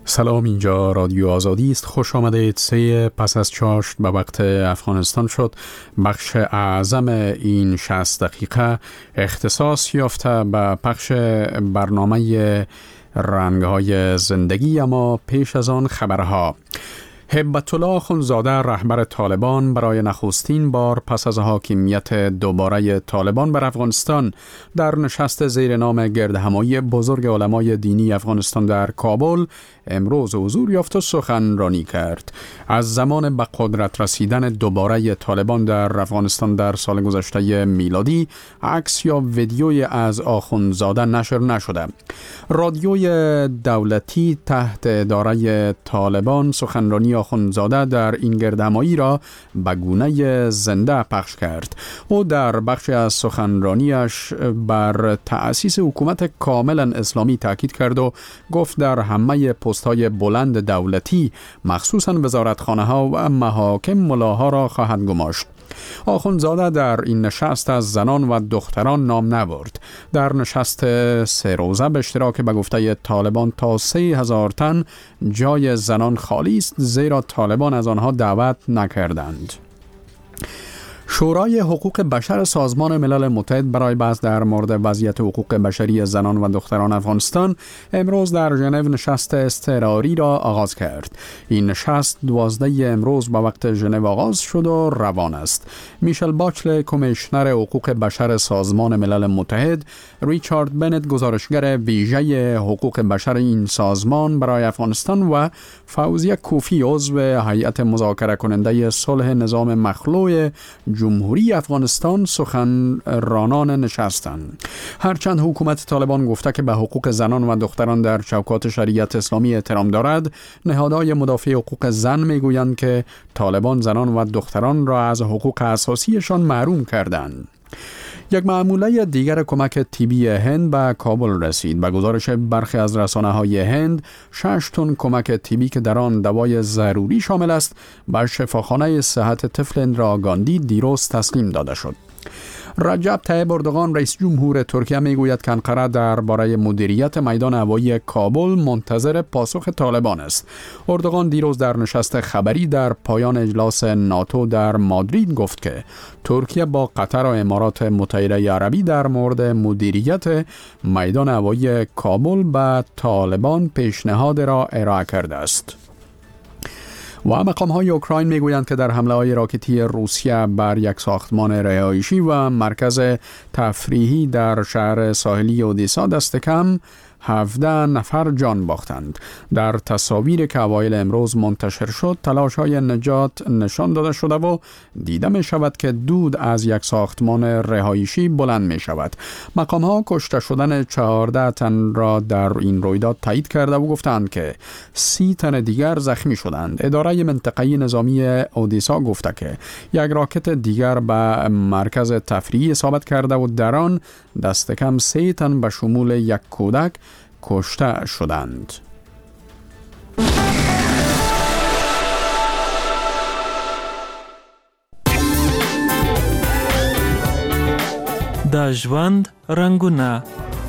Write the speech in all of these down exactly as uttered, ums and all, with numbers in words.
سلام، اینجا رادیو آزادی است. خوش آمدید. سه پس از چاشت به وقت افغانستان شد. بخش اعظم این شصت دقیقه اختصاص یافته به پخش برنامه رنگ‌های زندگی، اما پیش از آن خبرها. هیبت الله آخونزاده رهبر طالبان برای نخستین بار پس از حاکمیت دوباره طالبان بر افغانستان در نشست زیر نام گردهمایی بزرگ علمای دینی افغانستان در کابل امروز حضور یافت و سخنرانی کرد. از زمان به قدرت رسیدن دوباره طالبان در افغانستان در سال گذشته میلادی عکس یا ویدیوی از آخونزاده نشر نشده. رادیوی دولتی تحت اداره طالبان سخنرانی آخونزاده در این گردهمایی را به گونه زنده پخش کرد. او در بخش از سخنرانیش بر تأسیس حکومت کاملا اسلامی تاکید کرد و گفت در همه پست‌های بلند دولتی مخصوصاً وزارتخانه ها و محاکم ملاها را خواهد گماشت. آخونزاده در این نشست از زنان و دختران نام نبرد. در نشست سه روزه به اشتراک به گفته طالبان تا سه هزار تن جای زنان خالی است، زیرا طالبان از آنها دعوت نکردند. شورای حقوق بشر سازمان ملل متحد برای بحث در مورد وضعیت حقوق بشری زنان و دختران افغانستان امروز در ژنو نشست اضطراری را آغاز کرد. این نشست دوازده امروز به وقت ژنو آغاز شد و روان است. میشل باچل، کمیشنر حقوق بشر سازمان ملل متحد، ریچارد بنت، گزارشگر ویژه حقوق بشر این سازمان برای افغانستان، و فوزیه کوفی، عضو هیئت مذاکره کننده صلح نظام مخلوع جمهوری افغانستان سخنرانان نشستند. هرچند حکومت طالبان گفته که به حقوق زنان و دختران در چوکات شریعت اسلامی احترام دارد، نهادهای مدافع حقوق زن میگویند که طالبان زنان و دختران را از حقوق اساسیشان محروم کردند. یک مأموله دیگر کمک طبی هند به کابل رسید. به گزارش برخی از رسانه‌های هند، شش تن کمک طبی که در آن دوای ضروری شامل است، به شفاخانه صحت طفل اندرا گاندی دیروز تسلیم داده شد. رجب طیب اردوغان، رئیس جمهور ترکیه، میگوید که انقره درباره مدیریت میدان هوایی کابل منتظر پاسخ طالبان است. اردوغان دیروز در نشست خبری در پایان اجلاس ناتو در مادرید گفت که ترکیه با قطر و امارات متحده عربی در مورد مدیریت میدان هوایی کابل به طالبان پیشنهاد را ارائه کرده است. و مقام‌های اوکراین میگویند که در حمله‌های راکتی روسیه بر یک ساختمان رهایشی و مرکز تفریحی در شهر ساحلی اودیسا دست کم هفده نفر جان باختند. در تصاویر که اوایل امروز منتشر شد، تلاش‌های نجات نشان داده شده و دیده می شود که دود از یک ساختمان رهایشی بلند می شود. مقام‌ها کشته شدن چهارده تن را در این رویداد تایید کرده و گفتند که سی تن دیگر زخمی شدند. اداره منطقه‌ای نظامی اودیسا گفته که یک راکت دیگر به مرکز تفریحی اصابت کرده و در آن دست کم سه تن به شمول یک کودک کشته شدند. د ژوند رنگونه.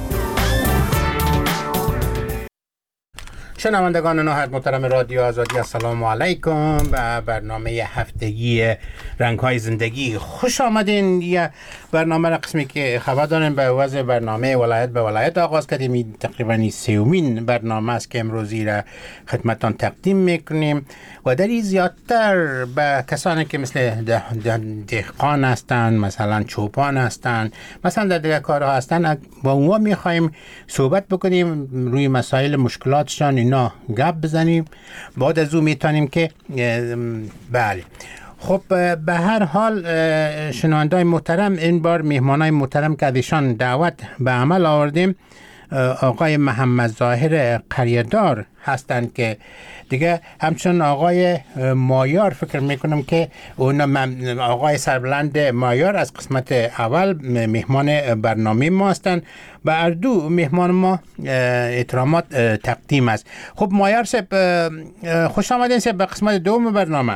شنوندگان نهایت محترم رادیو آزادی، السلام علیکم. به برنامه هفتگی رنگ‌های زندگی خوش آمدین. یه برنامه را قسمی که خبر داریم به وضع برنامه ولایت به ولایت آغاز کردیم. این تقریبا سومین برنامه است که امروزی را خدمتتان تقدیم میکنیم و در این زیادتر به کسانی که مثل دهقان هستند، مثلا چوپان هستند، مثلا در دیگر کارها هستند، با اونها میخوایم صحبت بکنیم، روی مسائل مشکلاتشان اینا گپ بزنیم. بعد از اون میتونیم که بله. خب به هر حال شنوندای محترم، این بار مهمانای محترم که ازشان دعوت به عمل آوردیم آقای محمد ظاهر قریه‌دار هستند که دیگه همچون آقای مایار فکر میکنم که اون آقای سربلند مایار از قسمت اول مهمان برنامه ما هستند. به هر دو مهمان ما احترامات تقدیم است. خب مایار صاحب خوش آمدین صاحب به قسمت دوم برنامه.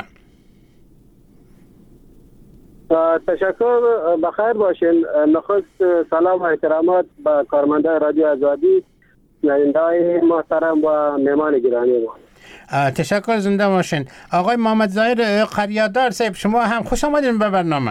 تشکر، بخیر باشین. نخست سلام و احترامات به کارمندان رادیو آزادی شنونده‌های محترم و مهمان گرامی ما. تشکر، زنده باشین. آقای محمد ظاهر قریادار صاحب، شما هم خوش آمدین به برنامه.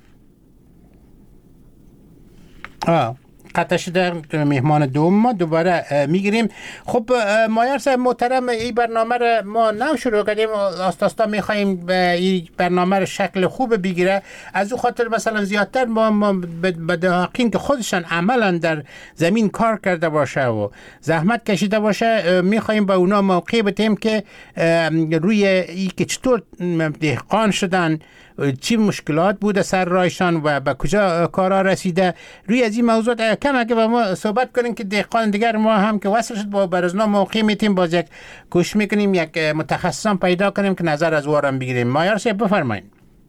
آه قطع شده مهمان دوم ما دوباره میگیریم. خب مایار صاحب محترم، این برنامه رو ما نو شروع کردیم، آستاستا میخواییم این برنامه رو شکل خوب بگیره. از او خاطر مثلا زیادتر ما, ما به دهاقین که خودشان عملا در زمین کار کرده باشه و زحمت کشیده باشه میخواییم با اونا موقع بدیم که روی ای که چطور دهقان شدن، چی مشکلات بوده سر رایشان و به کجا کارا رسیده. روی از این موضوع کم اگه با ما صحبت کنیم که دهقان دیگر ما هم که وصل شد با برزنا موقع میتیم باز یک کوشش میکنیم یک متخصصان پیدا کنیم که نظر از وارم بگیریم. مایار صاحب بفرمایید.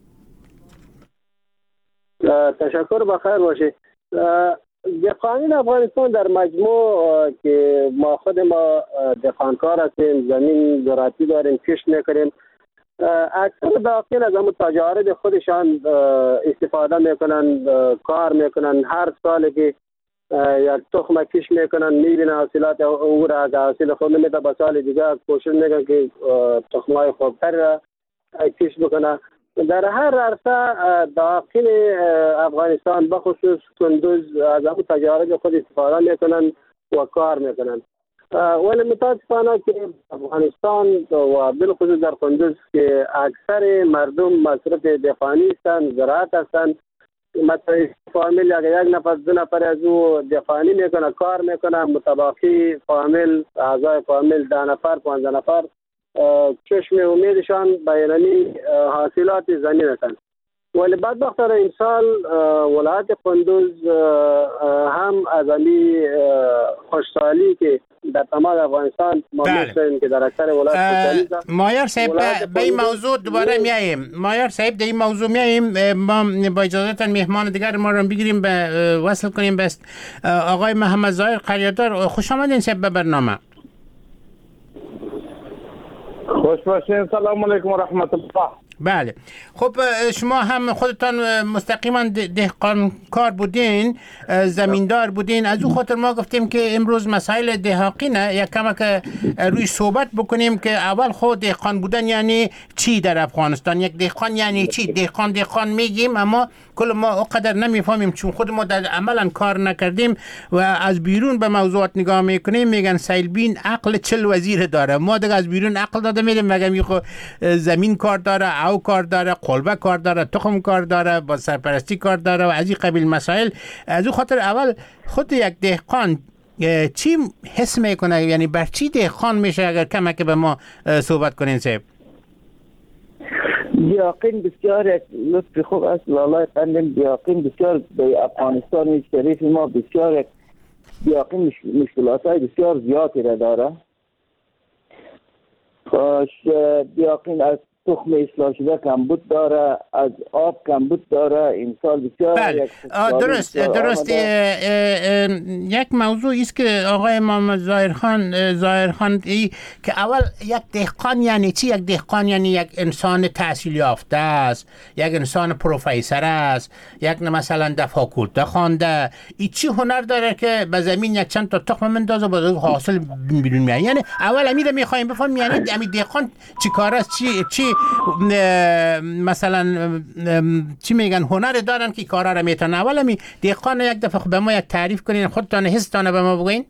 تشکر، بخیر باشید. دهقانان افغانستان در مجموع که ما خود ما دهقانکار هستیم، زمین زراعتی داریم، کشت میکنیم، اکثر داخل از همون تجارب خودشان استفاده میکنن، کار میکنن. هر سال که یک تخم کش میکنن میبینن حاصلات او را که حاصل خوب نمیده، با سال دیگه کوشش میکنن که تخمای خوبتر را کش بکنن. در هر عرصه داخل افغانستان بخصوص کندوز از همون تجارب خود استفاده میکنن و کار میکنن. ولی متاسفانه که افغانستان و بالخصوص در کندوز که اکثر مردم مصرف دهقانی هستند، زراعت هستند، مثلا فامیل اگر یک نفر دو نفر از او دهقانی میکنه، کار میکنه، متباقی فامیل اعضای فامیل ده نفر پانزده نفر چشم امیدشان بیانی حاصلات زمین هستند. ولی بدبختانه این سال ولایت کندوز هم از امی خوشحالی که در تمام افغانستان ما می‌شنویم که در اکثر ولایت خوشحالی است. مایار صاحب به این موضوع دوباره میاییم. مایار صاحب در این موضوع میاییم. ما با اجازهتون مهمان دیگر ما رو بگیریم به وصل کنیم به آقای محمد ظاهر قریادار. خوش آمدین صاحب به برنامه. خوش باشین. سلام علیکم و رحمت الله. بله، خب شما هم خودتان مستقیما دهقان کار بودین، زمیندار بودین. از اون خاطر ما گفتیم که امروز مسائل دهاقی نه یک کمک روی صحبت بکنیم که اول خود دهقان بودن یعنی چی در افغانستان، یک دهقان یعنی چی. دهقان دهقان میگیم اما کل ما اقدر نمیفهمیم چون خود ما در عملا کار نکردیم و از بیرون به موضوعات نگاه میکنیم میگن سیلبین عقل چل وزیر داره. ما دیگه از بیرون عقل داده میدیم مگه میخو زمین کار داره، او کار داره، قلبه کار داره، تخم کار داره، با سرپرستی کار داره و از این قبیل مسائل. از اون خاطر اول خود یک دهقان چی حس میکنه، یعنی بر چی دهقان میشه اگر کمک به ما صحبت کنین صاحب؟ دیاقین بسیار یک لطف خوب است. لالای قندم دیاقین بسیار به افغانستان شریف ما بسیار یک دیاقین مشکلات های بسیار زیادی را داره. خوش دیاقین از تخم اصلاح شده کمبود داره، از آب کمبود داره. این سال بسیار بله. درست درست اه اه اه یک موضوع است که آقای محمد ظاهرخان ظاهرخان که اول یک دهقان یعنی چی؟ یک دهقان یعنی یک انسان تحصیل یافته است، یک انسان پروفسور است، یک مثلا در فاکولته خوانده. این چی هنر داره که به زمین یک چند تا تخم مندازه با حاصل بیرون میاد؟ یعنی اول امید میخوایم بفهمیم یعنی امی دهقان چی کار است، چی چی مثلا چی میگن هنر دارن که کارا را میتونن. اول می دهقان یک دفعه به ما یک تعریف کنین، خودتان حستانه به ما بگین.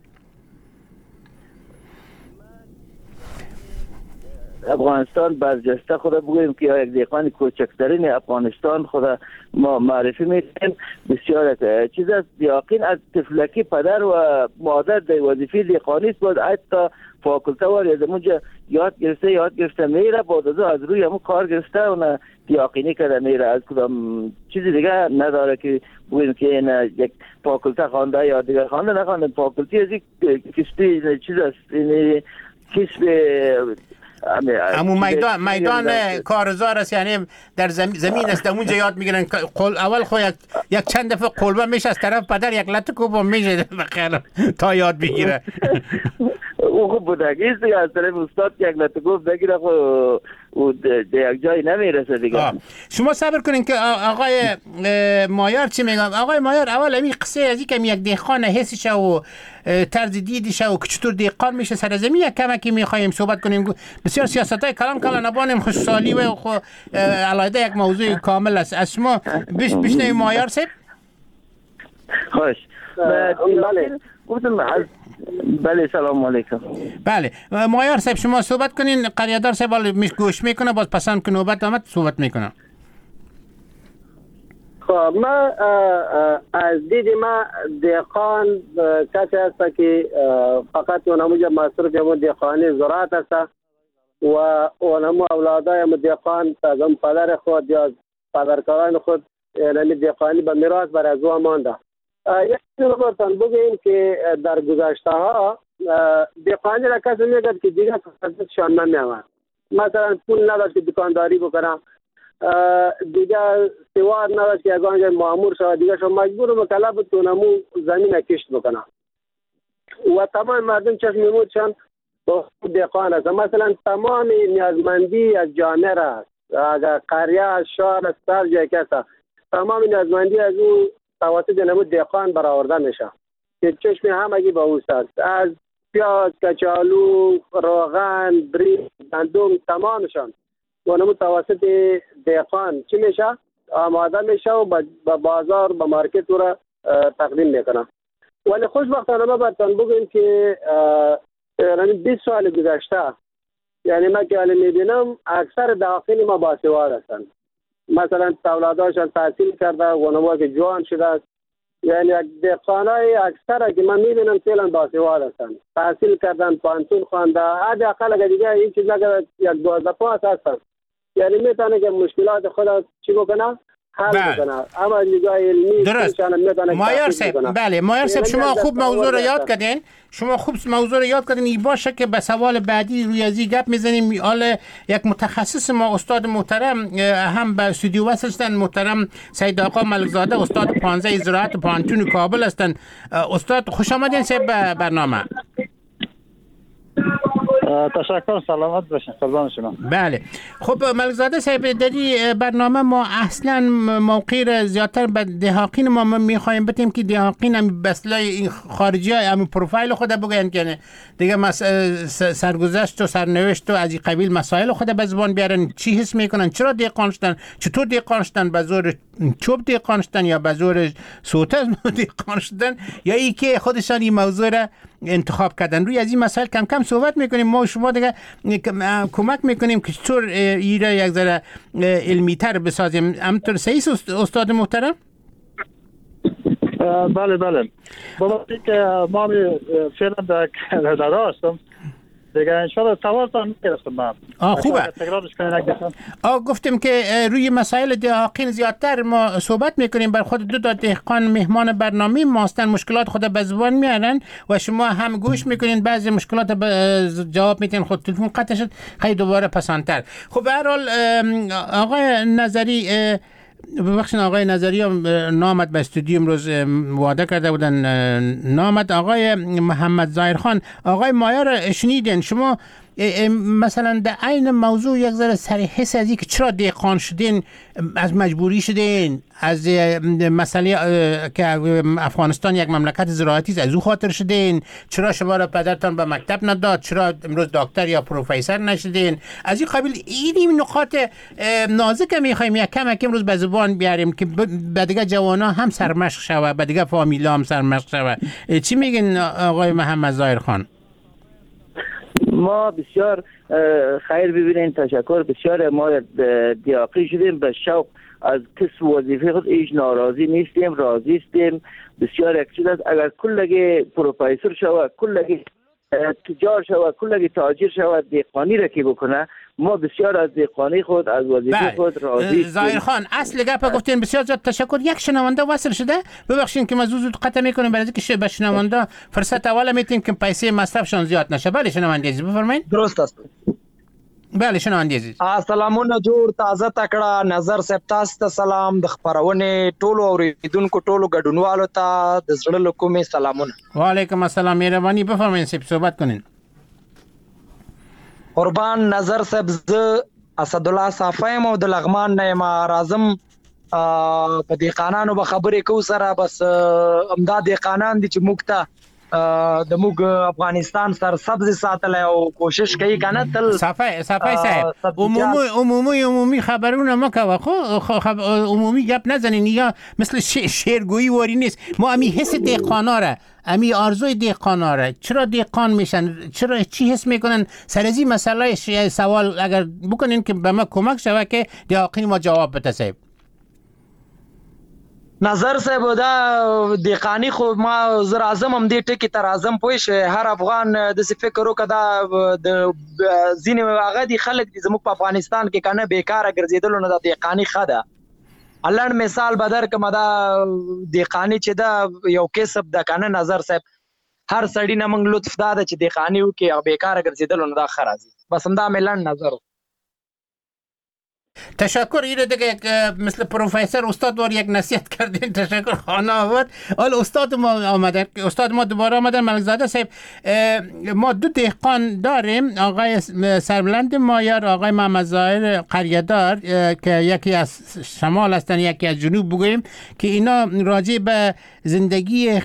افغانستان برجسته خدا بگویم که یک دهقان کوچکترین افغانستان خدا ما معرفی میکنیم. بسیار چیز از دیاقین از طفلکی پدر و مادر در وظیفه دهقانی است. بود حتی فاکولته وار از اونجا یاد گرفته یاد گرفته میره، بعد از از روی همون کار گرفته و دیاقینی کرده میره. از کدام چیزی دیگه نداره که بگویم که این یک فاکولته خوانده یا دیگر خوانده نخوانده. فاکولتی از یک کسبی چیز است، این کسب همون میدان میدان کارزار است، یعنی در زمین است، اونجا یاد میگیرن. اول خو یک یک چند دفعه قلبه میشه از طرف پدر یک لطه کوبه میشه بخیر تا یاد بگیره. او خوب بودگیست دیگه، از طرف استاد که یک لطه گفت بگیره خو او در یک جای نمیرسه دیگه. شما صبر کنین که آقای مایار چی میگم. آقای مایار اول امی قصه از این که یک دهقان حسش و طرز دیدش و که چطور دهقان میشه سرزمین یک کمکی میخوایم صحبت کنیم. بسیار سیاست های کلام کلام نبانیم خوشحالی و علاوه یک موضوع کامل است. از شما بشنویم مایار صاحب. خوش. بله. بله سلام علیکم. بله مایار صاحب شما صحبت کنین. قریادار صاحب میش گوش میکنه، باز پسند که نوبت آمد صحبت میکنه. خب ما از دید ما دهقان کسی هست که فقط اونموجه مصروف همون دهقانی زراعت هست و اونمو اولادای همون دهقان از هم پدر خود یا پدرکاران خود یعنی دهقانی به میراث بر از او مانده. یک چیز رو برتان بگیم که در گذشته ها دهقانی را کسی میگد که دیگه کسانشان نمیامد. مثلا پول نداشت که دکانداری بکنم، دیگه سوار نداشت که یگان جای مامور شد، دیگه شما مجبور و مکلف بود که اونمو زمین کشت بکنم و تمام مردم چشم میمودشان با دهقان هست. مثلا تمام نیازمندی از جامعه را اگر قریه از شهر از سر جای کسا تمام نیازمندی از او توسط نمود دهقان برآورده میشه که چشم همگی با اوست است. از پیاز، کچالو، روغن، برنج، گندم تمامشان و نمود توسط دهقان چی میشه؟ آماده میشه و به بازار به مارکت را تقدیم میکنه. ولی خوشبختانه ما برتان بگیم که بیست سال گذشته یعنی ما که حالی میبینم اکثر دهقان ما باسواد هستند. مثلا اولاداشان تحصیل کرده و نمو که جوان شده است. یعنی دهقانای اکثر که من میبینم فعلا باسواد هستند، تحصیل کردن، پانتون خوانده، حداقل اگر دیگه این چیز نگرد یک دوازده پاس هستند، یعنی میتونه که مشکلات خود چی بکنه حل بکنه. اما نگاه علمی درست. مایار صاحب بله مایار صاحب شما خوب موضوع رو یاد کردین. شما خوب موضوع رو یاد کردین. این باشه که به سوال بعدی روی ازی گپ میزنیم. حالا یک متخصص ما استاد محترم هم به استودیو وصل هستن، محترم سید آقا ملکزاده استاد پانزده زراعت پانتون کابل هستن. استاد خوش آمدین صاحب به برنامه. تشکر، سلامت باشین، قربان شما. بله خب ملکزاده صاحب در این برنامه ما اصلا موقع را زیادتر به دهاقین ما میخوایم بتیم که دهاقین هم بسلای این خارجی های هم پروفایل خود بگوین که دیگه مس... سرگذشت و سرنوشت و از این قبیل مسائل خود به زبان بیارن. چی حس میکنن، چرا دهقان شدن، چطور دهقان شدن، به زور چوب دهقان شدن یا به زور سوته دهقان شدن، یا ای که خودشان این موضوع را انتخاب کردن. روی از این مسائل کم کم صحبت میکنیم. ما شما دیگه کمک میکنیم که چطور این را یک ذره علمی تر بسازیم. همطور صحیح استاد محترم؟ بله بله. با که ما فعلا در کانادا هستم دیگه انشاءالله سوالتان میرسم من. آه خوبه. تکرارش کنین یک دفعه. آه گفتم که روی مسائل دهقان زیادتر ما صحبت میکنیم. بر خود دو تا دهقان مهمان برنامه ما هستن، مشکلات خود به زبان میارن و شما هم گوش میکنین، بعضی مشکلات جواب میتین. خود تلفن قطع شد، خیلی دوباره پسندتر. خب به هر حال آقای نظری، ببخشید آقای نظری هم نامد به استودیو امروز وعده کرده بودن نامد. آقای محمد ظاهر خان، آقای مایار شنیدین شما مثلا در عین موضوع یک ذره صریح حس از که چرا دهقان شدین، از مجبوری شدین، از مسئله که افغانستان یک مملکت زراعتی است از او خاطر شدین، چرا شما را پدرتان به مکتب نداد، چرا امروز دکتر یا پروفسور نشدین، از این قبیل. این نقاط نازک میخوایم یک کم کم امروز به زبان بیاریم که به دیگه جوانا هم سرمشق شوه، به دیگه فامیلا هم سرمشق شوه. چی میگین آقای محمد ظاهر خان؟ ما بسیار خیر ببینین، تشکر. بسیار ما دیاقی شدیم به شوق از کسب وظیفه خود، ایش ناراضی نیستیم، راضی استیم. بسیار یک چیز است اگر کلگی پروفسور شود، کلگی تجار شود، کلگی تاجر شود، دهقانی را که بکنه، ما بسیار از دهقانی خود، از وظیفه خود راضی هستیم. ظاهر خان اصل گپ گفتین، بسیار زیاد تشکر. یک شنونده وصل شده، ببخشید که ما زود زود قطع میکنیم برای اینکه به شنونده فرصت اول میتیم که پیسه مصرفشون زیاد نشه. بله شنونده عزیز بفرمایید. درست است. بله شنونده عزیز، السلامونه جوړ تازه تکړه نظر صاحب، تاسو ته سلام. د خبرونه ټولو اوریدونکو ټولو ګډونوالو ته د زړه له کومې سلامونه. وعلیکم السلام، مهرباني بفرمایئ صاحب صحبت کنین. قربان نظر صاحب ز اسدالله صافیم او د لغمان نه ما راځم په دې قانونو به خبرې کو سره بس امداد قانون دي چې موږ ته د موږ افغانستان سر سبز ساتل او کوشش کوي کنه تل صافی صافی صاحب عمومی عمومی عمومی خبرونه مکوه خو عمومی گپ نزنین یا مثل شعرگویی واری نیست. ما امی حس دهقانا را امی آرزوی دهقانا را چرا دهقان میشن، چرا چی حس میکنن سر از این مسئله سوال اگر بکنین که به ما کمک شوه که دهقان ما جواب بده صاحب. نظر صاحب دا دهقانی خو ما زر اعظم هم دې ټکی تر اعظم پوه شي هر افغان د څه فکر وکړه د ځینې هغه دي خلک دي زموږ په افغانستان کې کنه بیکاره ګرځیدل نه د دهقانی خده الان مثال بدر کما دا دهقانی چې دا یو کسب د کنه نظر صاحب هر سړی نه موږ لطف دا چې دهقانی وکي او بیکاره ګرځیدل نه دا خرازي بس هم دا ملن نظر. تشکر. ایره دیگه مثل پروفسور استاد وار یک نصیحت کردین. تشکر خانه آورد. حالا استاد ما آمدن، استاد ما دوباره آمدن. ملکزاده صاحب ما دو دهقان داریم، آقای سربلند مایار، آقای محمد ظاهر قریه‌دار که یکی از شمال هستن یکی از جنوب بگوییم که اینا راجع به زندگی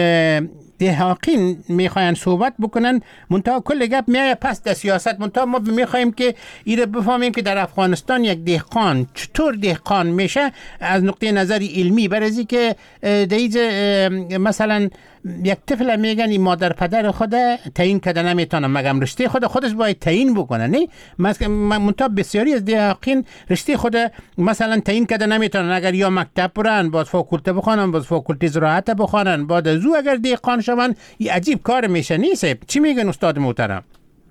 دهقان میخواین صحبت بکنن. منتها کل گپ میایه پس در سیاست. منتها ما میخوایم که ایره بفهمیم که در افغانستان یک دهقان چطور دهقان میشه از نقطه نظر علمی، برای که دیز مثلا یک طفل میگن این مادر پدر خود تعیین کرده نمیتونه، مگم رشته خود خودش باید تعیین بکنه. نه مثلا منتها بسیاری از دهقان رشته خود مثلا تعیین کرده نمیتونن، اگر یا مکتب برن باز فاکولته بخونن، باز فاکولته زراعت بخونن، بعد از او اگر دهقان شون این عجیب کار میشه. نیست؟ چی میگن استاد محترم؟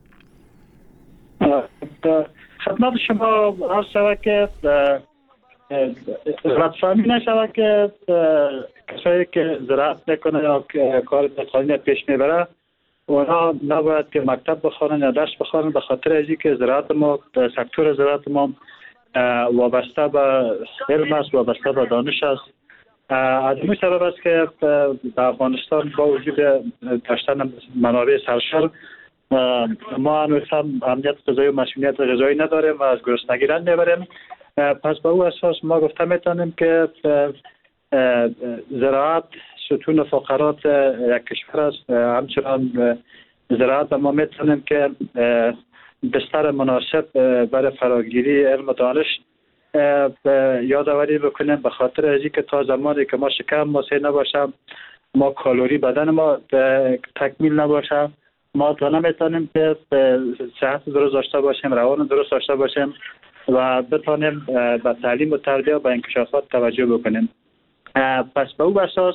خدمت شما عرض شود که غلط‌فهمی نشود که کسایی که زراعت میکنه یا کار دهقانی پیش میبره اونا نباید که مکتب بخوانن یا درس بخوانن، به خاطر از اینکه زراعت ما سکتور زراعت ما وابسته به علم است، وابسته به دانش است. از این سبب است که در افغانستان با وجود داشتن منابع سرشار ما هنوز هم امنیت غذایی و مسئولیت غذایی نداریم و از گرسنگی رنج میبریم. پس به او اساس ما گفته میتونیم که زراعت ستون فقرات یک کشور است. همچنان زراعت ما میتونیم که بستر مناسب برای فراگیری علم و دانش یادآوری بکنیم، به خاطر از اینکه تا زمانی که ما شکم ماسه نباشم، ما کالری بدن ما تکمیل نباشه، ما تا نمیتونیم که صحت درست داشته باشیم، روان درست داشته باشیم و بتانیم به تعلیم و تربیه و به انکشافات توجه بکنیم. پس به او اساس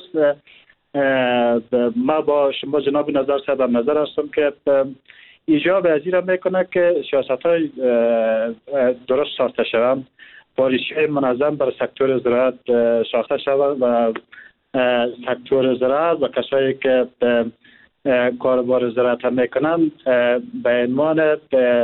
ما با شما جناب نظر صاحب نظر هستم که ایجاب از این را میکنه که سیاست های درست ساخته شوند، پالیسی منظم بر سکتور زراعت ساخته شود و سکتور زراعت و کسایی که کاربار زراعت میکنن به عنوان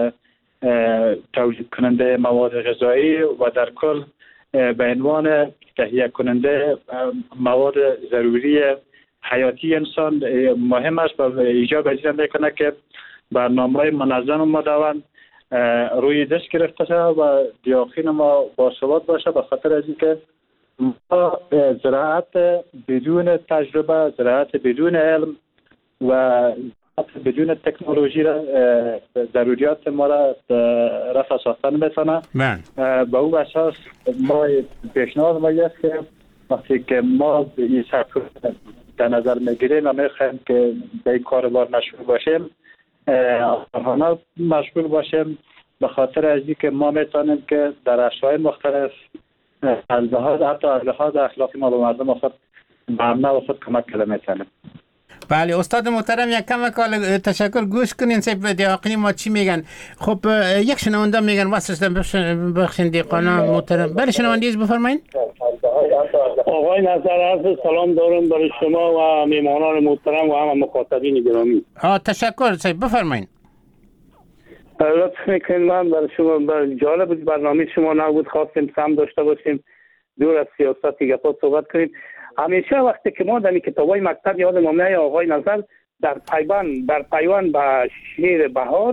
تولید کننده مواد غذایی و در کل به عنوان تهیه کننده مواد ضروری حیاتی انسان مهم است و ایجاب از این میکنه که برنامه‌های منظم مدون روی دست گرفته شود و دهقان ما باثبات باشه، به خاطر از اینکه ما زراعت بدون تجربه، زراعت بدون علم و بدون تکنولوژی را ضروریات ما را رفع ساختن میتونه. به او اساس ما پیشنهاد ما است که وقتی که ما این سکتور در نظر میگیریم و میخوایم که به این کاربار مشغول باشیم، آنها مشغول باشیم، به خاطر از اینکه ما میتونیم که در اشیاء مختلف از لحاظ حتی از لحاظ اخلاقی ما به مردم خود ممنوع و خود کمک کرده میتونیم. بله استاد محترم یک کم کال تشکر. گوش کنین سه دهقانی ما چی میگن. خب یک شنونده میگن واسه بخشین دهقانا محترم. بله شنوندگی بفرمایید. آقای نظر عرض سلام دارم برای شما و میهمانان محترم و همه مخاطبین گرامی. آه تشکر سه بفرمایید. لطف میکنید من برای شما بر جالب بود برنامه شما نبود، خواستیم سم داشته باشیم دور از سیاست گپا صحبت کنیم. همیشه وقتی که ما در کتابای مکتب یادم میاد آقای نظر در پیوند در پیوند با شعر بهار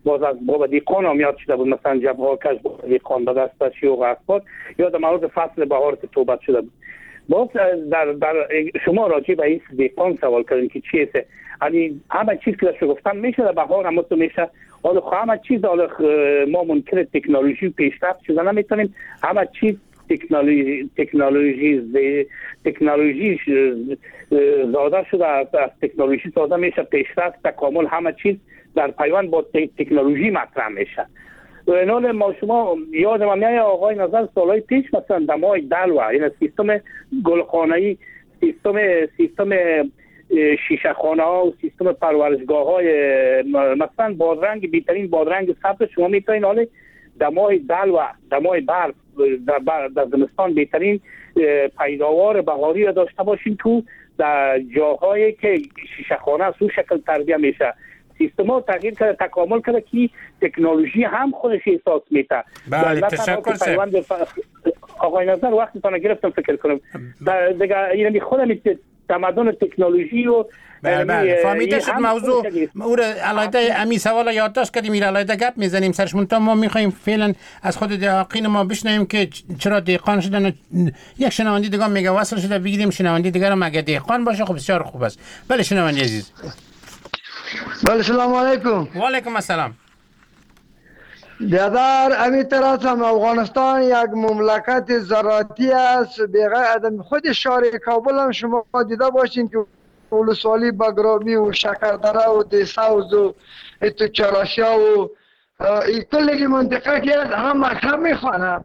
باز از باب دیقان هم یاد شده بود، مثلا جبهه کش باب دیقان به دست شیوخ اسباد یا در مورد فصل بهار که توبت شده بود. باز در, در شما راجع به این دیقان سوال کردین که چیه، یعنی همه چیز که شو گفتم میشه در بهار هم تو میشه، حالا همه چیز حالا ما منکر تکنولوژی پیشرفت شده نمیتونیم، همه چیز تکنولوژی تکنولوژی تکنولوژی زاده شده، از تکنولوژی ساده میشه، پیشرفت تکامل همه چیز در پیوند با تکنولوژی مطرح میشه. اینال ما شما یادم میاد آقای نظر سالهای پیش مثلا دمای دلوه این سیستم گلخانه‌ای، سیستم سیستم شیشه خانه ها و سیستم پرورشگاه های مثلا بادرنگ بهترین بادرنگ سبز شما میتونید حالا دمای دلوه دمای برف در, در زمستان بهترین پیداوار بهاری داشته باشیم تو در جاهایی که شیشه خانه سو شکل تربیه میشه. سیستم ها تغییر کرده، تکامل کرده که تکنولوژی هم خودش احساس میده. بله تشکر سر آقای نظر وقتتان گرفتم فکر کنم دیگه این خودم تمدن تکنولوژی و بله بله فهمیده شد موضوع او را علایده امی سوال یادداشت کردیم، این علایده گپ میزنیم سرش، منتها ما میخوایم فعلا از خود دهقان ما بشنویم که چرا دهقان شدن. یک شنونده دیگه میگه وصل شده، بگیریم شنونده دیگه رو، مگه دهقان باشه خب بسیار خوب است. بله شنونده عزیز. بله سلام علیکم. و علیکم السلام. بیادر امی طرف هم افغانستان یک مملکت زراعتی است، بغیر خود شهر کابل هم شما دیده باشین که ولسوالی بگرابی و شکردره و دیساوز و اتو چراشیا و این کلی منطقه که هم مکتب میخوانه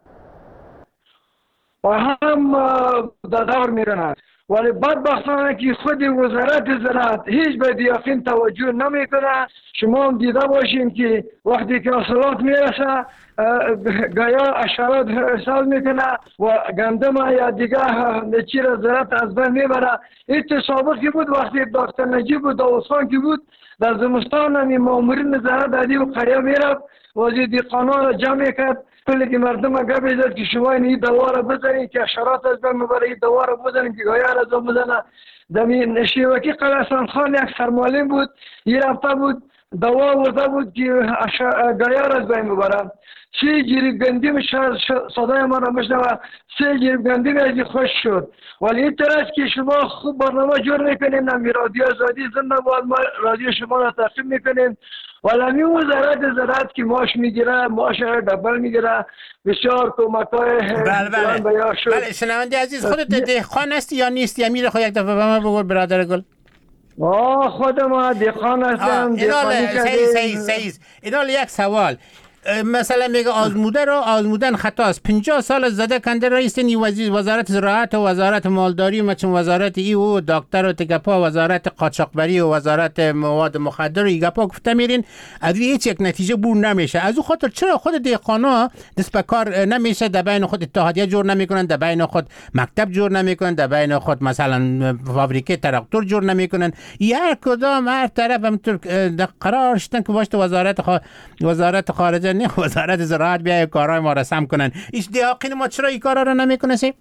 و هم در دور میرنه، ولی بدبختانه که خود وزارت زراعت هیچ به دیاقین توجه نمیکنه. شما هم دیده باشین که وقتی که حاصلات میرسه گایا اشارات حساب میکنه و گندم یا دیگه چیز زراعت از بین میبره. این سابقی بود وقتی دکتر نجیب و داوود خان که بود در زمستان همی مامورین زراعت دادی و قریه میرفت وزیر دیقانان را جمع کرد، کلی که مردم ها گپ زد که شما این دوا را بزنید که اشارات از بین میبره، این دوا را بزنید که گایا را از بزنه. دمی شیوکی قلعستان خان یک سرمالین بود، یه رفته بود دوا ورده بود که گایا را از بین میبره. سه جریب گندیم صدای ما را مشنوه، سه جریب گندیم از خوش شد. ولی این طرح که شما خوب برنامه جور میکنین، نمی رادیو آزادی زنده باد، ما رادیو شما را تعقیب میکنیم، ولی همی وزارت زراعت که ماش میگیره، ماش دبل میگیره، بسیار کمکای بله بله بله شنونده عزیز خودت دهقان هستی یا نیستی؟ امیر خو یک دفعه به من بگو برادر گل. آه خود ما دهقان هستم. اینال سعی سعی سعی اینال یک سوال مثلا میگه آزموده رو آزمودن خطاست، پنجاه سال زده کنده رئیسین وزیر وزارت زراعت و وزارت مالداری و چون وزارت ای و دکتر و تگپا وزارت قاچاقبری و وزارت مواد مخدر و ایگپا گفته میرین از هیچ یک نتیجه بور نمیشه. از او خاطر چرا خود دهقانا دست به کار نمیشه، در بین خود اتحادیه جور نمیکنن، در بین خود مکتب جور نمیکنن، در بین خود مثلا فابریکه تراکتور جور نمیکنن، هر کدام هر طرف همونطور قرار شدن که باشه وزارت خا... وزارت خارجه نه وزارت زراعت بیای کارهای ما را سم کنن. ایش دیاقین ما چرا این کارا را نمیکنه سی؟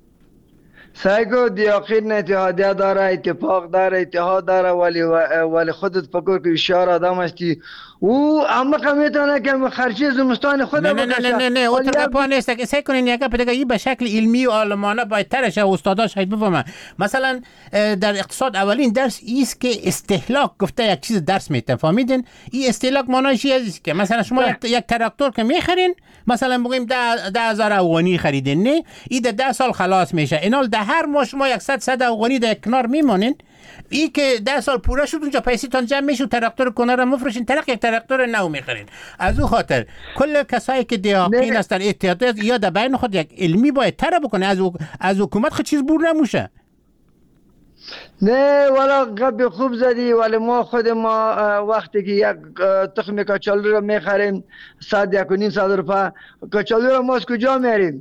سایگو دیاقین اتحادیه داره، اتفاق داره، اتحاد داره، ولی ولی خودت فکر که بسیار آدم هستی او اما میتونه که خرچی زمستان خود نه نه نه نه نه او ترپا نیست که سعی کنین یک پدیده این به شکل علمی و عالمانه باید ترش استاداش شاید بفهمه. مثلا در اقتصاد اولین درس ایست که استهلاک گفته یک چیز درس میتن فهمیدین. این استهلاک معنیش است که مثلا شما یک, یک تراکتور که میخرین مثلا بگیم ده ده هزار افغانی خریدین، نه این ده, ده سال خلاص میشه، اینال ده هر ماه شما صد صد افغانی در کنار میمونین، ای که ده سال پوره شد اونجا پیسیتون جمع میشه و تراکتور کنار مفروشین، طرق یک تراکتور نو میخرین. از او خاطر کل کسایی که دیاقین هستن اتحادیه یا در بین خود یک علمی باید تر بکنه، از از حکومت خود چیز بور نموشه. نه والا قبل خوب زدی، ولی ما خود ما وقتی که یک تخم کچالو رو میخریم صد یک و نیم صد روپه، کچالو رو ما از کجا میاریم؟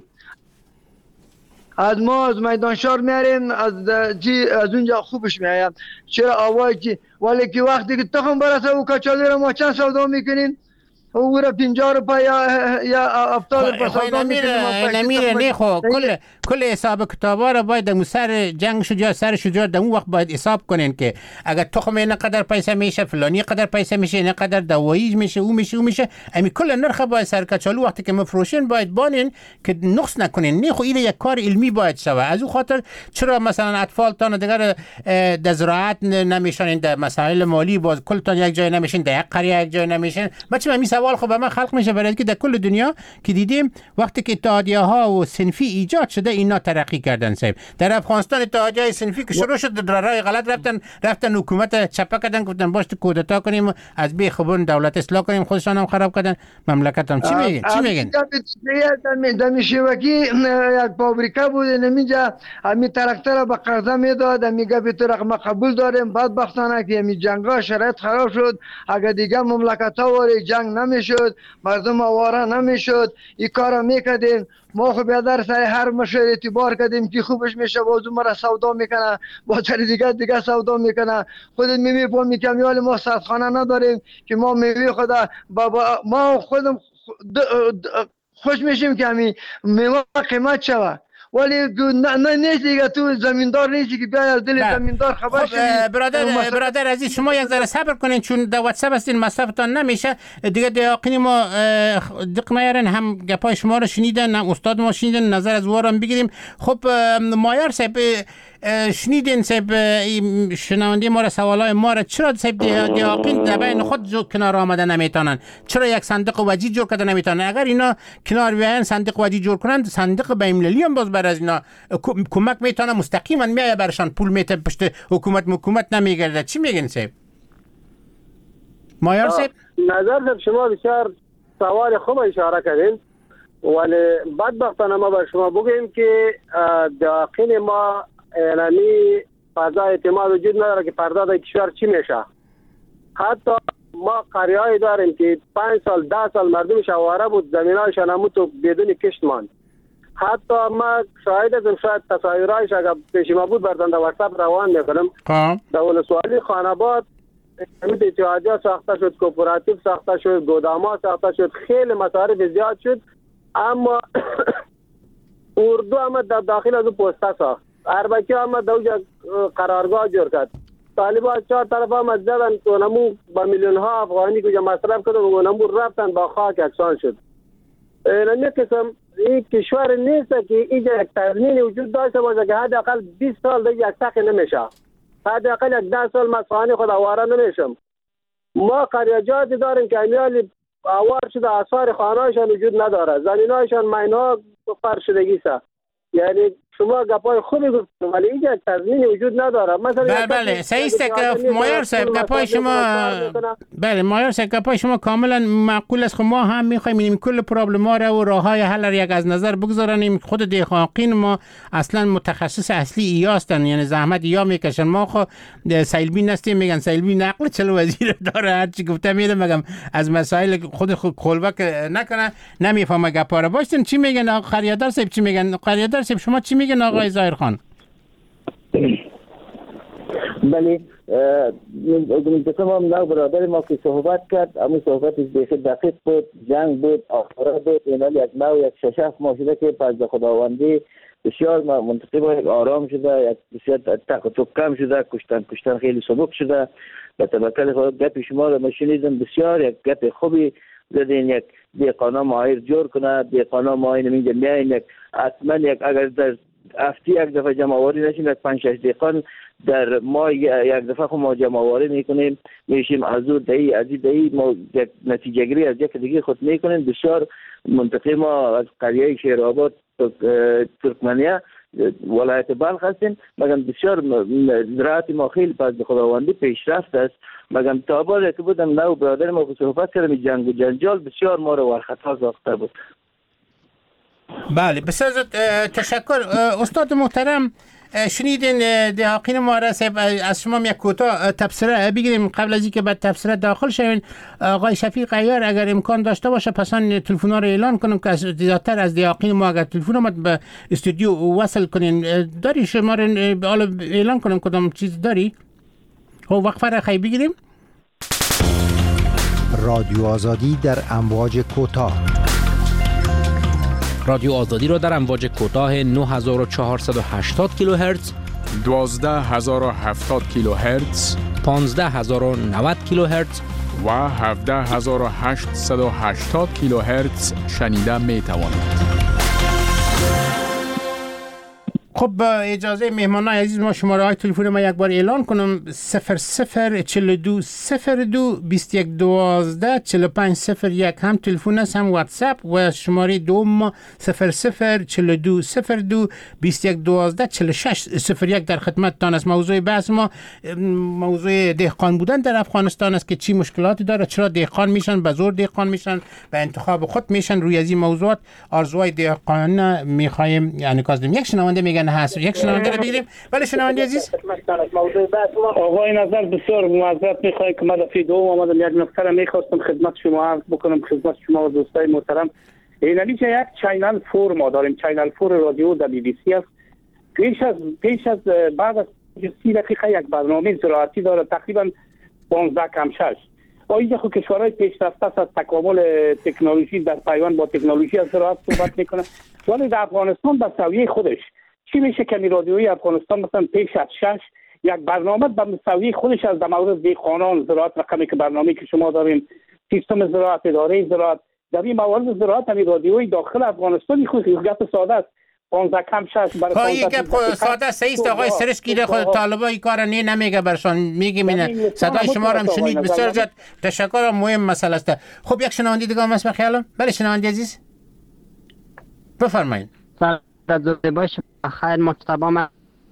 از ما از میدان شهر میاریم، از جی از اونجا خوبش میایم. چرا آوای که ولی که وقتی که تخم برسه و کچالو رو ما چند سودا میکنیم؟ او را پنجاه روپیه یا یا هفتاد روپیه سودا میکنه. نمیره نه خو کل کل حساب کتابا رو باید در سر جنگ شجاع سر شجاع در اون وقت باید حساب کنین که اگر تخم نه قدر پیسه میشه، فلانی قدر پیسه میشه، نه قدر دوایی میشه، او میشه او میشه امی کل نرخ باید سرکچالو وقتی که مفروشین باید بانین که نقص نکنین. نه خو این یک کار علمی باید شوه. از اون خاطر چرا مثلا اطفال تان دیگر در زراعت نمیشن، در مسائل مالی باز کل تان یک جای نمیشین، در یک قریه یک جای نمیشین. بچه همین سوال خب به من خلق میشه برای که در کل دنیا که دیدیم وقتی که اتحادیه ها و صنفی ایجاد شده اینا ترقی کردن. صاحب در افغانستان اتحادیه صنفی که شروع شد در راه غلط رفتن رفتن حکومت چپه کردن، گفتن باش کودتا کنیم از بی خبون دولت اصلاح کنیم، خودشان هم خراب کردن مملکت هم. چی میگین چی میگین در میشوکی یک فابریکه بود نمیجا همین ترکتر به قرضه میداد، میگه به طور ما قبول داریم. بدبختانه که همین جنگا شرایط خراب شد، اگر دیگه مملکت ها واری جنگ نمیشد، مردم آواره نمیشد، این کارا میکردیم. ما خب بیادر سر هر مشهر اعتبار کردیم که خوبش میشه بازو مرا سودا میکنه، با سر دیگه دیگه سودا میکنه. خودت میبینی پا میکمیال ما سردخانه نداریم که ما میبینی خدا بابا ما خودم خوش میشیم که همین میوه قیمت شوه، ولی نه نیست دیگه. تو زمیندار نیستی که بیای از دل زمیندار خبر شدی. برادر برادر عزیز شما یک ذره صبر کنین چون در واتساپ هستین مصرفتان نمیشه دیگه. دیاقین ما دق میارن هم گپای شما رو شنیدن، هم استاد ما شنیدن، نظر از وارم بگیریم. خب مایار صاحب شنیدین صاحب شنونده ما را سوالای ما را چرا صاحب دیاقین در بین خود کنار آمده نمیتونن؟ چرا یک صندوق وجی جور کرده نمیتونن؟ اگر اینا کنار بیاین صندوق وجی جور کنن، صندوق بین المللی هم باز بر از اینا کمک میتونه مستقیما میایه برشان پول میته پشت حکومت حکومت نمیگرده. چی میگین صاحب مایار صاحب؟ نظر شما بسیار سوال خوب اشاره کردین، ولی بدبختانه ما بر شما بگیم که دیاقین ما یعنی فضا اعتماد وجود نداره که فردا در کشور چی میشه. حتی ما قریه‌ای داریم که پنج سال ده سال مردمش آواره بود، زمینایشان همون تو بدون کشت ماند. حتی ما شاهد هستم، شاید تصاویرایش اگر پیش ما بود بردن در واتساپ روان میکنم. در ولسوالی خاناباد اتحادیه ساخته شد، کوپراتیو ساخته شد، گوداما ساخته شد، خیلی مصارف زیاد شد، اما اردو هم در داخل از پوسته ساخت. اربکی هم در اونجا قرارگاه جور کرد. طالبان چهار طرف هم از زدن اونمو با میلیون ها افغانی که مصرف کردن اونمو رفتن با خاک اکسان شد. این قسم این کشور نیست که اینجا یک تضمین وجود داشته باشه که حداقل بیست سال دیگه یک تقی نمیشه، حداقل یک ده سال مسخانه خود آواره نمیشم. ما قریجات داریم که امیالی آوار شده، آثار خانهایشان وجود نداره، زمینایشان مینها فرش شدگی سه. یعنی شما گپای خوبی گفتید ولی اینجا یک تضمین وجود نداره. مثلا بله بله صحیح است که مایار صاحب گپای شما بله مایار صاحب گپای شما کاملا معقول است. خب ما هم میخوایم این کل پرابلم ها را و راههای حل را یک از نظر بگذاریم. خود دیاقین ما اصلا متخصص اصلی ای هستن، یعنی زحمت یا میکشن. ما خو سیلبی نستیم، میگن سیلبی نقل چلو وزیر داره، هر چی گفته میره مگم از مسائل خود خود خلوک نکنه نمیفهمه گپا را. باشین چی میگن آقا قریادر صاحب؟ چی میگن قریادر صاحب؟ شما چی میگن آقای ظاهر خان؟ بله منتقم هم نه برادر ما که صحبت کرد، همون صحبتش بیخی دقیق بود. جنگ بود، آخره بود، اینال یک نوع یک ششف ما شده که پس خداوندی بسیار منتقم یک آرام شده، یک بسیار تق و توک کم شده، کشتن کشتن خیلی سبک شده. به توکل خدا گپ شما رو مشنیدم، بسیار یک گپ خوبی زدین. یک دیقانا ماهر جور کنه، دیقانا ماهر اینجا میاین یک حتما یک اگر در هفته یک دفعه جمع آوری نشیم، یک پنج شش دیقان در ما یک دفعه خود ما جمع آوری میکنیم، میشیم از او دهی از این دهی ما یک نتیجه گیری از یک دیگه خود میکنیم. بسیار منطقه ما از قریه شیرآباد ترکمنیه ولایت بلخ هستیم، مگم بسیار زراعت ما خیلی پس به خداوندی پیشرفت است. مگم تا بالا که بودم نو برادر ما صحبت کردم جنگ و جنجال بسیار ما رو ورخطا ساخته بود. بله بسیار تشکر استاد محترم. شنیدین دیاقین ما را صاحب. از شما یک کوتاه تبصره بگیریم قبل از اینکه بعد تبصره داخل شوین. آقای شفیق عیار اگر امکان داشته باشه پسان تلفن رو اعلان کنم که زیادتر از دیاقین ما اگر تلفن اومد به استودیو وصل کنین. داری شما رو اعلان کنم کدام چیز داری؟ خب وقفه را خیلی بگیریم. رادیو آزادی در امواج کوتاه. رادیو آزادی را در امواج کوتاه نه هزار و چهارصد و هشتاد کیلوهرتز، دوازده هزار و هفتاد کیلوهرتز، پانزده هزار و نود کیلوهرتز و هفده هزار و هشتصد و هشتاد کیلوهرتز شنیده می توانید. خب با اجازه مهمانان عزیز ما شماره های تلفن ما یک بار اعلان کنم: صفر صفر چهل و دو صفر دو بیست و یک دوازده چهل و پنج صفر یک هم تلفن است هم واتساپ، و شماره دوم ما صفر صفر چهل و دو صفر دو بیست و یک دوازده چهل و شش صفر یک در خدمتتان است. موضوع بحث ما موضوع دهقان بودن در افغانستان است که چی مشکلاتی داره، چرا دهقان میشن، به زور دهقان میشن، به انتخاب خود میشن. روی از این موضوعات آرزوهای دهقان میخوایم یعنی کازدیم. یک شنونده میگن هست، یک شنونده رو بگیریم. ولی شنونده عزیز آقای نظر بسیار معذرت میخواهیم که من دفعه دوم آمدم. یک نکته را میخواستم خدمت شما عرض بکنم، خدمت شما و دوستای محترم. این نمیشه یک چینل فور ما داریم، چینل فور رادیو در بی بی سی است. پیش از پیش از بعد از سی دقیقه یک برنامه زراعتی داره، تقریبا پانزده کم شش. با اینجا خود کشورهای پیشرفته از تکامل تکنولوژی در پیوند با تکنولوژی از زراعت صحبت میکنه، ولی در افغانستان به سویه خودش چی میشه که رادیوی افغانستان مثلا پیش از شش یک برنامه به مساوی خودش از در مورد دهقانان زراعت رقمی که برنامه‌ای که شما داریم، سیستم زراعت، اداره زراعت، در این موارد زراعت همین رادیوی داخل افغانستان خود گپ ساده است. پانزده کم شش برای پای گپ ساده سیست آقای سرش گیره خود طالبا این کار نه نمیگه برشان میگیم اینه. صدای شما رو هم شنید، بسیار زیاد تشکر، مهم مسئله است. خب یک شنونده دیگه هم هست بخیالم. بله شنونده عزیز بفرمایید. در باش خیر مجتبی من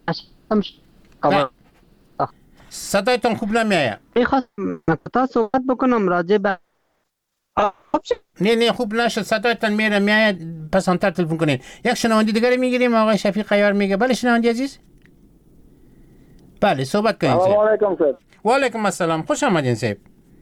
صدایتون خوب نمیاد. میخواستم تا صحبت بکنم راجع به نه نه خوب نشد، صدایتون میره میاد، پس انتر تلفن کنین. یک شنونده دیگه میگیریم. آقای شفیق قیار میگه. بله شنونده عزیز. بله صحبت کنین. سلام علیکم صاحب. و علیکم السلام، خوش آمدین صاحب.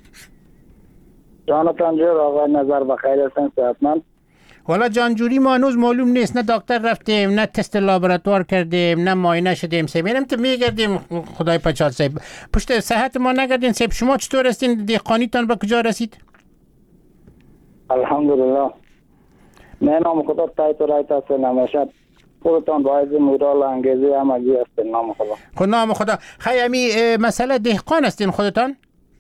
جانتان جور آقای نظر بخیر هستن صحتمند. والا جانجوری ما هنوز معلوم نیست، نه دکتر رفتیم، نه تست لابراتوار کردیم، نه معاینه شدیم صاحب. میرم تو میگردیم خدای پچال صاحب. پشت صحت ما نگردین صاحب. شما چطور هستین؟ دهقانیتان به کجا رسید؟ الحمدلله. من نام خدا تایت و رایت هست نماشد. خودتان باید مورال انگیزی همگی هستین نام خدا. خود نام خدا. خیلی مسئله دهقان هستین خودتان؟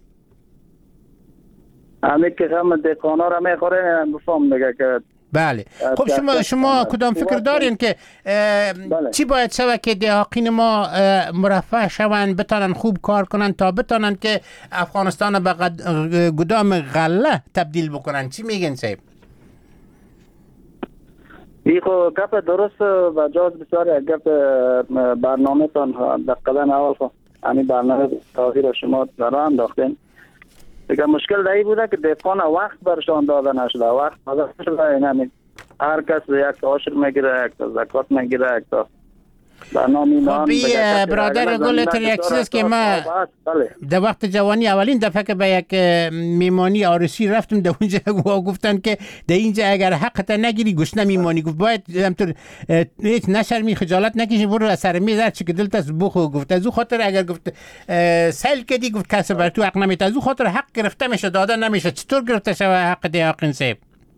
همه که هم دهقان ها را میخوره بفهم دیگه که بله. خب شما شما کدام فکر دارین که چی باید شود که دهقان ما مرفه شوند، بتانن خوب کار کنن تا بتانن که افغانستان به گدام غله تبدیل بکنن؟ چی میگن صاحب؟ ای خو گپ درست و جاز بسیار گپ برنامه تان دقیقا اول خو همین برنامه تاغیر شما دارا انداختین. دیگه مشکل دایی بوده که دهقان وقت برشان داده نشده، وقت داده نشده. این هر کس یک تا عشر میگیره، یک تا زکات میگیره، یک تا خب بی برادر گلتر یک چیز که ما در وقت جوانی اولین دفعه که به یک میمانی آرسی رفتم، در اونجا گفتن که در اینجا اگر حقت نگیری گشنه میمانی. گفت باید همطور هیچ نشرمی خجالت نکشی، برو از سر میز هر چی که دلت است بخو. گفت از او خاطر اگر گفت سیل کدی گفت کسی بر تو حق نمیده، از او خاطر حق گرفته میشه داده نمیشه. چطور گرفته شوه حق دهقان صاحب؟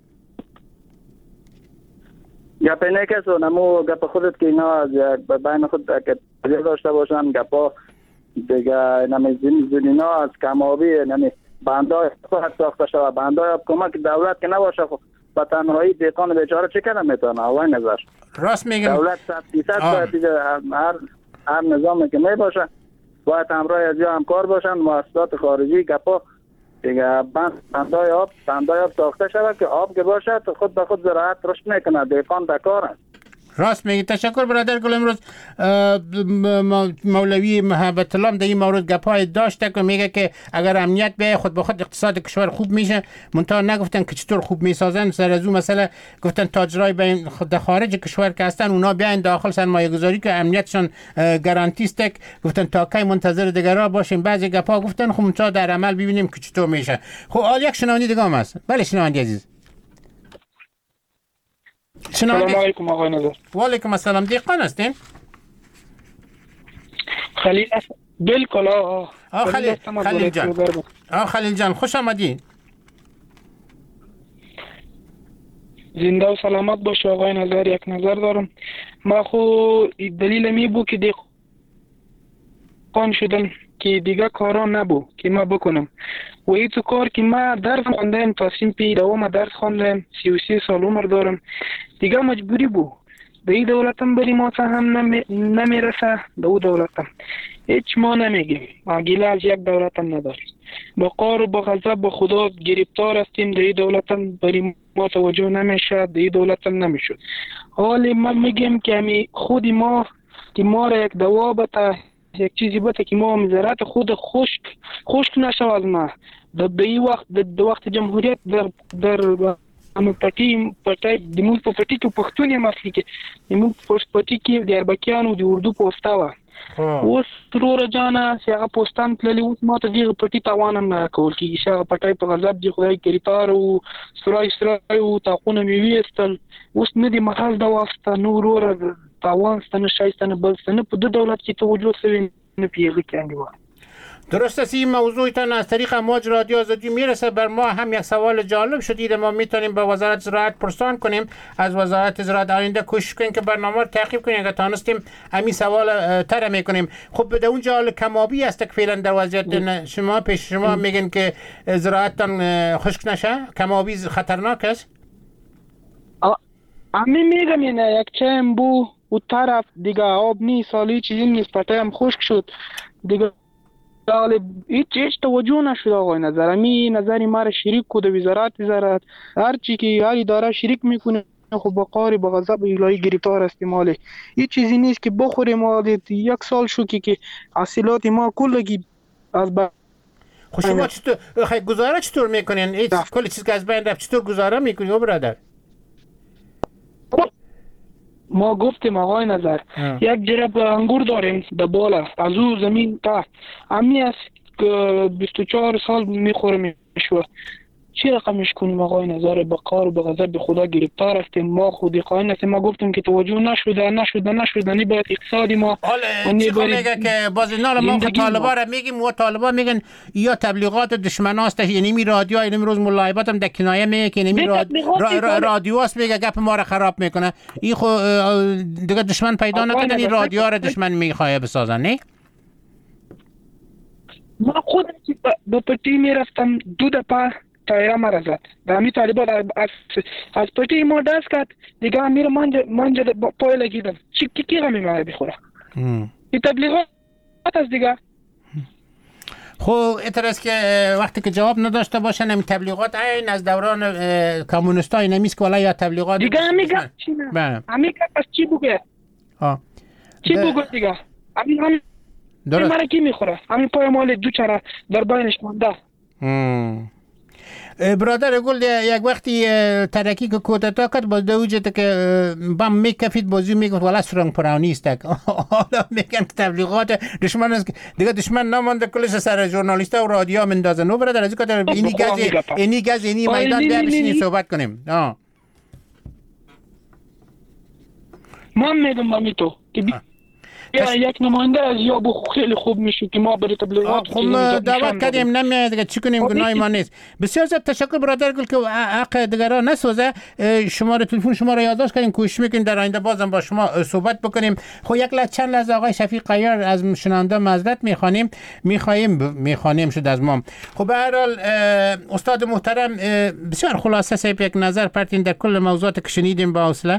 گپ اینه که نمو گپ خودت که اینا بین خود که تجربه داشته باشن، گپا دیگه نمی زمین ها از کمابی نمی بندای خود ساخته شده، بندای کمک دولت که نباشه خب با تنهایی دهقان بیچاره چه کنه میتونه؟ آوای نظر راست میگم. دولت صد فیصد باید هر هر نظامی که می باشه باید همراه از یا همکار باشن مؤسسات خارجی. گپا دیگه بندای آب بندای آب ساخته شود که آب که باشد خود به خود زراعت رشد میکنه، دهقان بکار است. راست میگی. تشکر برادر گل. امروز مولوی محبت الله در این مورد گپای داشته که میگه که اگر امنیت بیاید خود به خود اقتصاد کشور خوب میشه. منتها نگفتن که چطور خوب میسازن. سر از اون مسئله گفتن تاجرای بین خود خارج کشور که هستن اونا بیاین داخل سرمایه گذاری که امنیتشون گارانتی است. گفتن تا کی منتظر دیگرا باشیم. بعضی گپا گفتن خب منتها در عمل ببینیم که چطور میشه. خب حال یک شنونده دیگه هم هست. بله شنونده عزیز. سلام علیکم آقای نظر. و علیکم السلام. دهقان هستین؟ خلیل بالکل. آه خلیل خلیل جان. آه خلیل جان خوش آمدین. زنده و سلامت باشه آقای نظر. یک نظر دارم. ما خو دلیل می بود که دیقان شدم که دیگه کارا نبود که ما بکنم و این تو کار که ما درس خواندم تا سیمپی دوام درس خواندم، سی و سی سال عمر دارم دیگه مجبوری بود. به این دولتم بری ما هم نمی... نمیرسه، به او دولتم هیچ ما نمیگیم، گیله از یک دولتم نداریم. با قار و با غضب با خدا گرفتار هستیم. در این دولتم بری ما توجه نمیشه، در این دولتم نمیشد. حالی ما میگیم که همی خودی ما که ما را یک دوا بته، یک چیزی بته که ما مزارت خود خشک خشک نشو از ما. به این وقت در وقت جمهوریت در در اما پټي پټي د موږ په پټي کې پښتون یې مخکې کې د موږ په پټي کې د اربکیانو د اردو پوسټا و اوس ترور جانا چې هغه پوسټان تللی اوس ماته دغه پټي تاوان نه کول کېږي چې هغه پټي په غضب دی خدای ګریتار او سرای سرای او تاخونه مې ویستل اوس نه دی محل دا واسطه نور ور تاوان ستنه شایستنه بل ستنه په د دولت کې توجه سوي نه پیږي کېږي. درست است این موضوعتان از طریق امواج رادیو آزادی میرسه بر ما. هم یک سوال جالب شدید، ما میتونیم به وزارت زراعت پرسان کنیم، از وزارت زراعت آینده کوشش کنیم که برنامه رو تعقیب کنیم. اگر تانستیم همین سوال تر میکنیم. خب به اونجا حال کمابی است که فعلا در وضعیت شما پیش شما میگن که زراعتتان خشک نشه، کمابی خطرناک است. امی میگم اینه یک چم بو اون طرف دیگه آب نی سالی چیزی نیست، پټه هم خشک شد دیگه. حالا هیچ هیچ توجه نشد آقای نظر. امی نظری ما را شریک کو د وزارت وزارت هر چی که هر اداره شریک میکنه خب با قاری با غضب الهی گرفتار هستیم. حالا هیچ چیزی نیست که بخوریم. حالا یک سال شو که که حاصلات ما کلگی از با خب شما چطور گزاره چطور میکنین؟ هیچ کل چیز که از بین رفت چطور گزاره میکنین او برادر؟ ما گفتیم آقای نظر اه. یک جرب انگور داریم در بالا از او زمین تا امی است که بیست و چهار سال میخورم شو. چی رقمش کنیم آقای نظر؟ با کار و با غضب به خدا گرفتار هستیم. ما خودی قاین هستیم. ما گفتیم که توجه نشده نشده نشده نی باید اقتصادی ما حالا چی خود میگه که باز نال ما طالبا را میگیم و طالبا میگن یا تبلیغات دشمن هست، یعنی می رادیو اینمی روز ملاحظات هم در کنایه میگه که اینمی رادیو هست میگه گپ ما را خراب میکنه. این خو دیگه دشمن پیدا نکنه، این رادیو را دشمن میخواه بسازن. نه ما خودم که با پتی میرفتم دو دفعه تایرا مرا زد. دامی طالبان از از پتی ما دست کرد دیگه میره منجه منجه پای لگیدم. چی کی کی غمی ما بخوره؟ این تبلیغات است دیگه. خب اعتراض که وقتی که جواب نداشته باشن این تبلیغات این از دوران کمونیستای نمیست که ولی یا تبلیغات دیگه میگه چی نه؟ میگه پس چی بگه؟ ها چی بگه دیگه؟ همین همین درست مرا کی میخوره؟ همین پای مال دو چرا در بینش مونده. برادر گل یک وقتی ترکی که کودتا کرد باز دوجه که بام میکفید بازی میگفت والا سرنگ پرانی است. حالا میگن که تبلیغات دشمن است دیگه دشمن نمانده کلش سر ژورنالیستا و رادیو مندازن. نو برادر از این که اینی گاز اینی گاز اینی میدان ده بشینیم صحبت کنیم. آه ما میگم مامی تو که یک نماینده از یا بو خیلی خوب میشه که ما برای تبلیغات خب دعوت کردیم نمیاد دیگه چی کنیم؟ گناه ما نیست. بسیار زیاد تشکر برادر گل که حق دیگران نسوزه. شماره تلفن شما رو یادداشت کردیم، کوشش میکنیم در آینده بازم با شما صحبت بکنیم. خب یک لحظه چند لحظه آقای شفیق قیار از شنونده معذرت میخوانیم میخوایم میخوانیم شد از ما. خب به هر حال استاد محترم بسیار خلاصه سیپ یک نظر پرتین در کل موضوعات که شنیدیم با حوصله.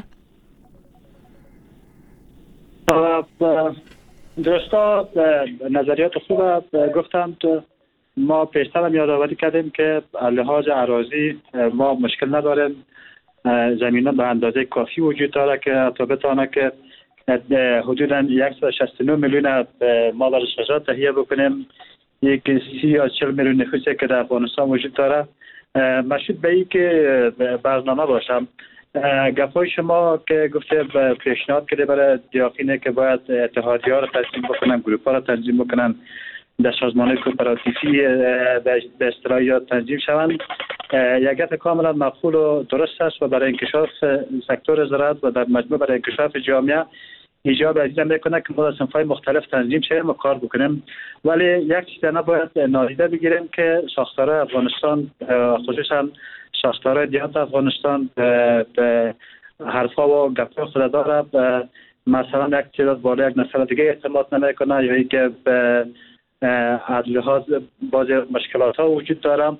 دوستا نظریات خوب گفتند. ما پیشتر هم یادآوری کردیم که لحاظ اراضی ما مشکل نداریم، زمینه به اندازه کافی وجود داره که تا بتونه که حدودا صد و شصت و نه میلیون ما برای شجاع تهیه بکنیم. یک سی یا چهل میلیون نفوسی که در افغانستان وجود داره مشروط به این که برنامه باشم. گفای شما که گفته پیشنهاد کرده برای دیاقینه که باید اتحادیه را تنظیم بکنن، گروپ ها را تنظیم بکنن، در سازمان کوپراتیفی به اصطلاح یا تنظیم شوند. یک گپ کاملا معقول و درست است و برای انکشاف سکتور زراعت و در مجموع برای انکشاف جامعه ایجاب عزیزم میکنه که ما در صنف‌های مختلف تنظیم شویم و کار بکنیم. ولی یک چیز نباید نادیده بگیریم که ساختار افغانستان خصوصا ساختار دیات افغانستان به حرفا و گپ‌ها خود داره. مثلا یک تعداد بالا یک نفر دیگه اعتماد نمیکنه یا اینکه به از لحاظ بعضی مشکلات ها وجود داره.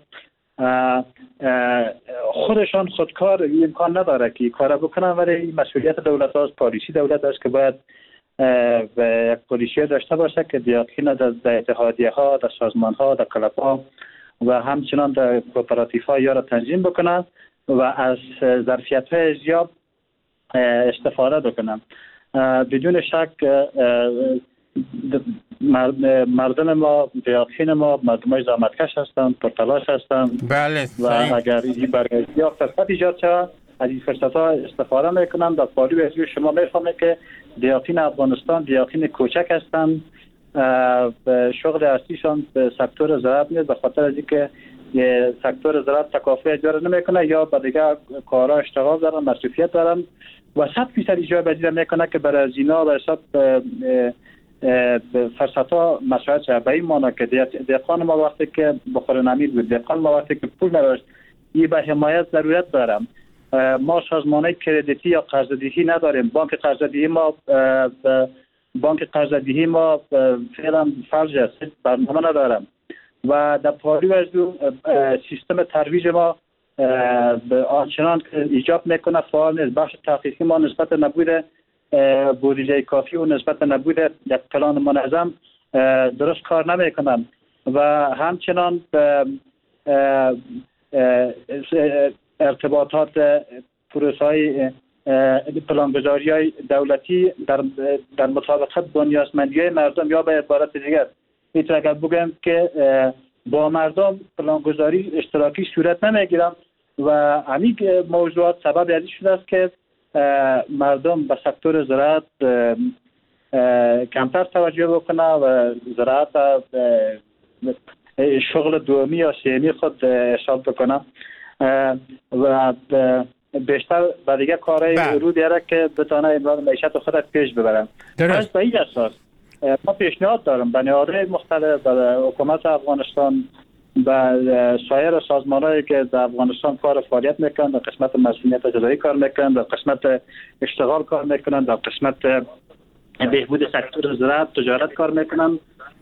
خودشان خودکار امکان نداره که کار بکنن، ولی مسئولیت دولت ها از پالیسی دولت است که باید به یک پالیسی داشته باشه که دیاتین در اتحادیه ها، در سازمان ها، در کلاب ها و همچنان در کوپراتیف ها یا را تنظیم بکنن و از ظرفیت های زیاد استفاده بکنن. بدون شک مردم ما، دیاتین ما مردم های زحمتکش هستند، پرتلاش هستند. بله و اگر این برگشتی یا فرصت ایجاد شود از این فرصت ها استفاده میکنن. در پالی از شما میفهمید که دیاتین افغانستان دیاتین کوچک هستند. شغل اصلیشان به سکتور زراعت نیست، به خاطر از اینکه سکتور زراعت تکافی اجاره نمیکنه یا به دیگه کارا اشتغال دارن، مصرفیت دارن و صد فیصد ایجاب پذیر میکنه که برای زینا و حساب فرصت ها مساعد شد. به این معنی که دهقان ما وقتی که بخور نمید بود، دهقان ما وقتی که پول نداشت، این به حمایت ضرورت دارم. ما سازمان کردیتی یا قرض‌دهی نداریم. بانک قرض‌دهی ما بانک قرض‌دهی ما فعلا فلج است، برنامه ندارم و در پاری از سیستم ترویج ما آنچنان که ایجاب میکنه فعال نیست. بخش تحقیقی ما نسبت نبود بودجه کافی و نسبت نبود یک پلان منظم درست کار نمیکنن و همچنان ارتباطات پروسه‌های پلانگذاری های دولتی در در مطابقت با نیازمندی مردم یا به عبارت دیگر میتونم بگم که با مردم پلانگذاری اشتراکی صورت نمیگیرن و همین موضوعات سبب ازی شده است که مردم به سکتور زراعت کمتر توجه بکنه و زراعت شغل دومی یا سیمی خود حساب بکنه و بیشتر به دیگه کارهای رو دیره که بتانه امرار معیشت خود پیش ببرن. درست. به این اساس ما پیشنهاد دارم به نهادهای مختلف، به حکومت افغانستان، به سایر سازمان‌هایی که در افغانستان کار فعالیت میکنن، در قسمت مسئولیت اجرایی کار میکنن، در قسمت اشتغال کار میکنن، در قسمت بهبود سکتور زراعت تجارت کار میکنن.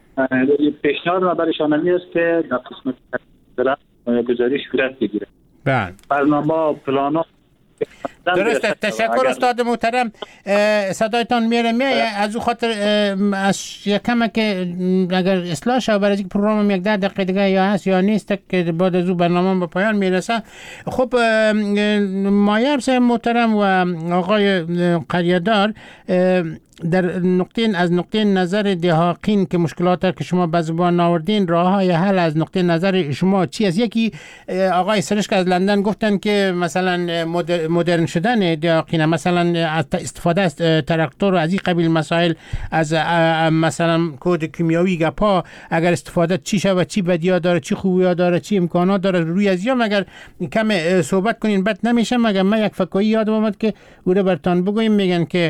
پیشنهاد ما برایشان است که در قسمت زراعت گزارش صورت بگیره. بله. برنامه پلانا درسته. تشکر استاد محترم. صدایتان میره میه از او خاطر از یکم که اگر اصلاح شد برای اینکه پروگرام یک ده دقیقه دیگه یا هست یا نیست که بعد از او برنامه به پایان میرسه. خب مایار صاحب محترم و آقای قریه‌دار در نقطه از نقطه نظر دهاقین که مشکلات که شما به زبان آوردین، راه های حل از نقطه نظر شما چی است؟ یکی آقای سرشک از لندن گفتن که مثلا مدرن شدن دهاقین، مثلا از استفاده از تراکتور و از این قبیل مسائل، از مثلا کود کیمیایی گپا اگر استفاده چی شود، چی بدیا داره، چی خوبیا داره، چی امکانات داره، روی از یا مگر کم صحبت کنین بد نمیشه. مگر من یک فکایی یادم اومد که او رو برتان بگویم، میگن که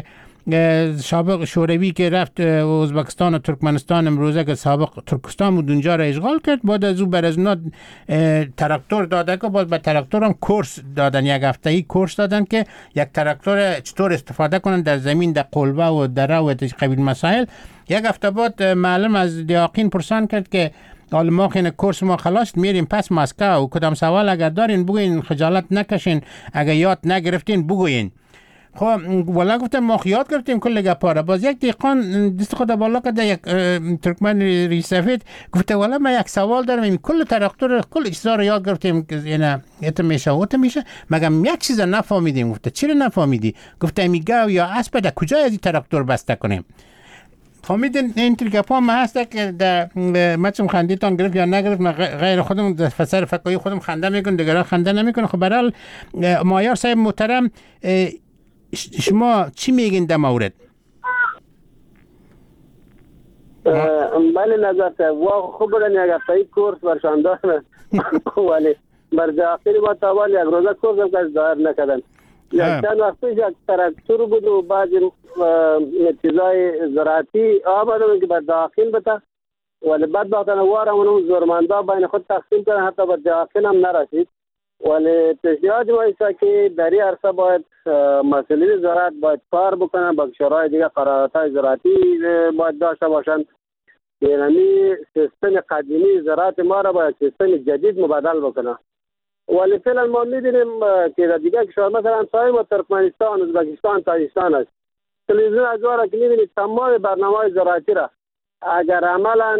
سابق شوروی که رفت ازبکستان و ترکمنستان، امروزه که سابق ترکستان بود اونجا را اشغال کرد، بعد از او بر از اونا تراکتور داده که باز به تراکتور هم کورس دادن، یک هفته‌ای کورس دادن که یک تراکتور چطور استفاده کنن در زمین، در قلبه و دره و قبیل مسائل. یک هفته بعد معلم از دیاقین پرسان کرد که حالا ما خیلی کورس ما خلاص، میریم پس مسکو و کدام سوال اگر دارین بگوین، خجالت نکشین، اگر یاد نگرفتین بگوین. خب والا گفتم ما یاد گرفتیم کل گپا را. باز یک دقیقان دست خود بالا کرده، یک ترکمن ریش سفید گفته والا من یک سوال دارم، این کل تراکتور کل چیزا رو یاد گرفتیم که اینا ایت میشه اوت میشه، مگم یک چیز نفهمیدیم. گفته چرا نفهمیدی؟ گفته میگه یا اسب در کجا از این تراکتور بسته کنیم؟ فهمیدین این گپا ما هست که در مچم خندیتان گرفت یا نگرفت، من غیر خودم در فسر فکایی خودم خنده میکنم، دیگران خنده نمیکنه. خب برحال مایار صاحب محترم شما چی میگین در مورد؟ بله نظر صاحب واقع خوب بودن یک هفته‌ای کورس برشان دارن، ولی بر داخلی با تاوال یک روزه کورس هم کسی ظاهر نکردن. یک چند وقت پیش یک تراکتور بود و بعضی چیزای زراعتی آمدن که بر داخل بتا، ولی بعد وقتا وارم اونم زورمندا بین خود تقسیم کردن، حتی بر داخل هم نرسید. ولی پیشنهاد ما است که در این عرصه باید مسئولین زراعت باید کار بکنن، با کشورهای دیگه قراردادهای زراعتی باید داشته باشند. یعنی سیستم قدیمی زراعت ما را باید سیستم جدید مبادل بکنه. ولی فعلا ما می‌بینیم که در دیگه کشور مثلا همسایه ما ترکمنستان، ازبکستان، تاجیکستان است. تلویزیون از وارا که می‌بینید تمام برنامه‌های زراعتی را اگر عملاً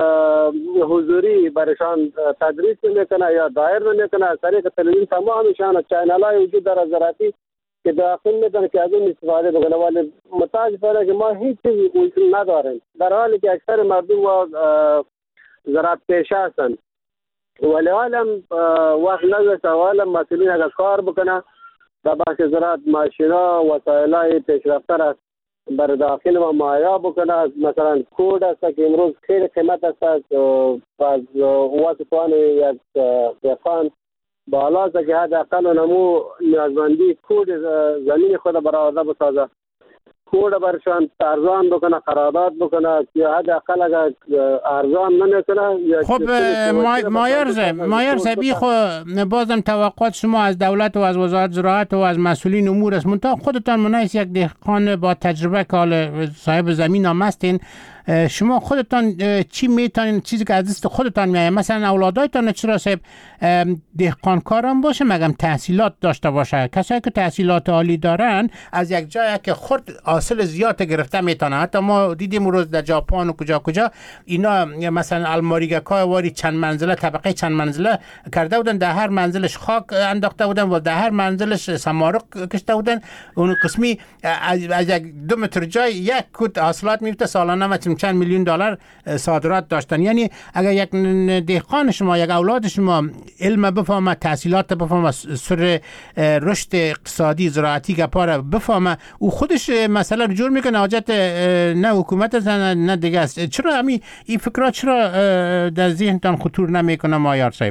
حضوری برشان تدریس میکنه یا دایر نمیکنه، از طریق تلویزیون تمامشان چینل‌های وجود داره زراعتی که داخل میکنه که از اون استفاده بکنه. ولی متاسفانه که ما هیچ چیزی نداریم، در حالی که اکثر مردم و زراعت پیشه هستند. ولی حالا وقت نگذاشته، حالا مسئولین اگر کار بکنه در بخش زراعت ماشینا وسایل‌های پیشرفته را بر داخل ما مهیا بکنه. مثلا کود است که امروز خیلی قیمت است، از واسطوان یک دهقان بالا است که حداقل نمو نیازمندی کود زمین خود برآورده بسازه، کود برشان ارزان بکنه، قرارداد بکنه یا حداقل اگر ارزان نمیکنه. خب مایار صاحب مایار صاحب خو بازم توقعات شما از دولت و از وزارت زراعت و از مسئولین امور است، منتها خودتان منایس یک دهقان با تجربه که حال صاحب زمین هم هستین، شما خودتان چی میتونین، چیزی که از دست خودتان میایه، مثلا اولادایتان چرا صاحب دهقان کارم باشه، مگم تحصیلات داشته باشه؟ کسایی که تحصیلات عالی دارن از یک جایی که خود حاصل زیاد گرفته میتونه. حتی ما دیدیم روز در ژاپن و کجا کجا اینا مثلا الماریگاکای واری چند منزله، طبقه چند منزله کرده بودن، در هر منزلش خاک انداخته بودن و در هر منزلش سمارق کشته بودن. اون قسمی از یک دو متر جای یک کود حاصلات میفته، سالانه مثلا چند میلیون دلار صادرات داشتن. یعنی اگر یک دهقان شما، یک اولاد شما علم بفهمه، تحصیلات بفهمه، سر رشد اقتصادی زراعتی که پاره بفهمه، او خودش مسئله رو جور میکنه، حاجت نه حکومت است نه دیگه است. چرا همین این فکرات چرا در ذهنتان خطور نمیکنه مایار صاحب؟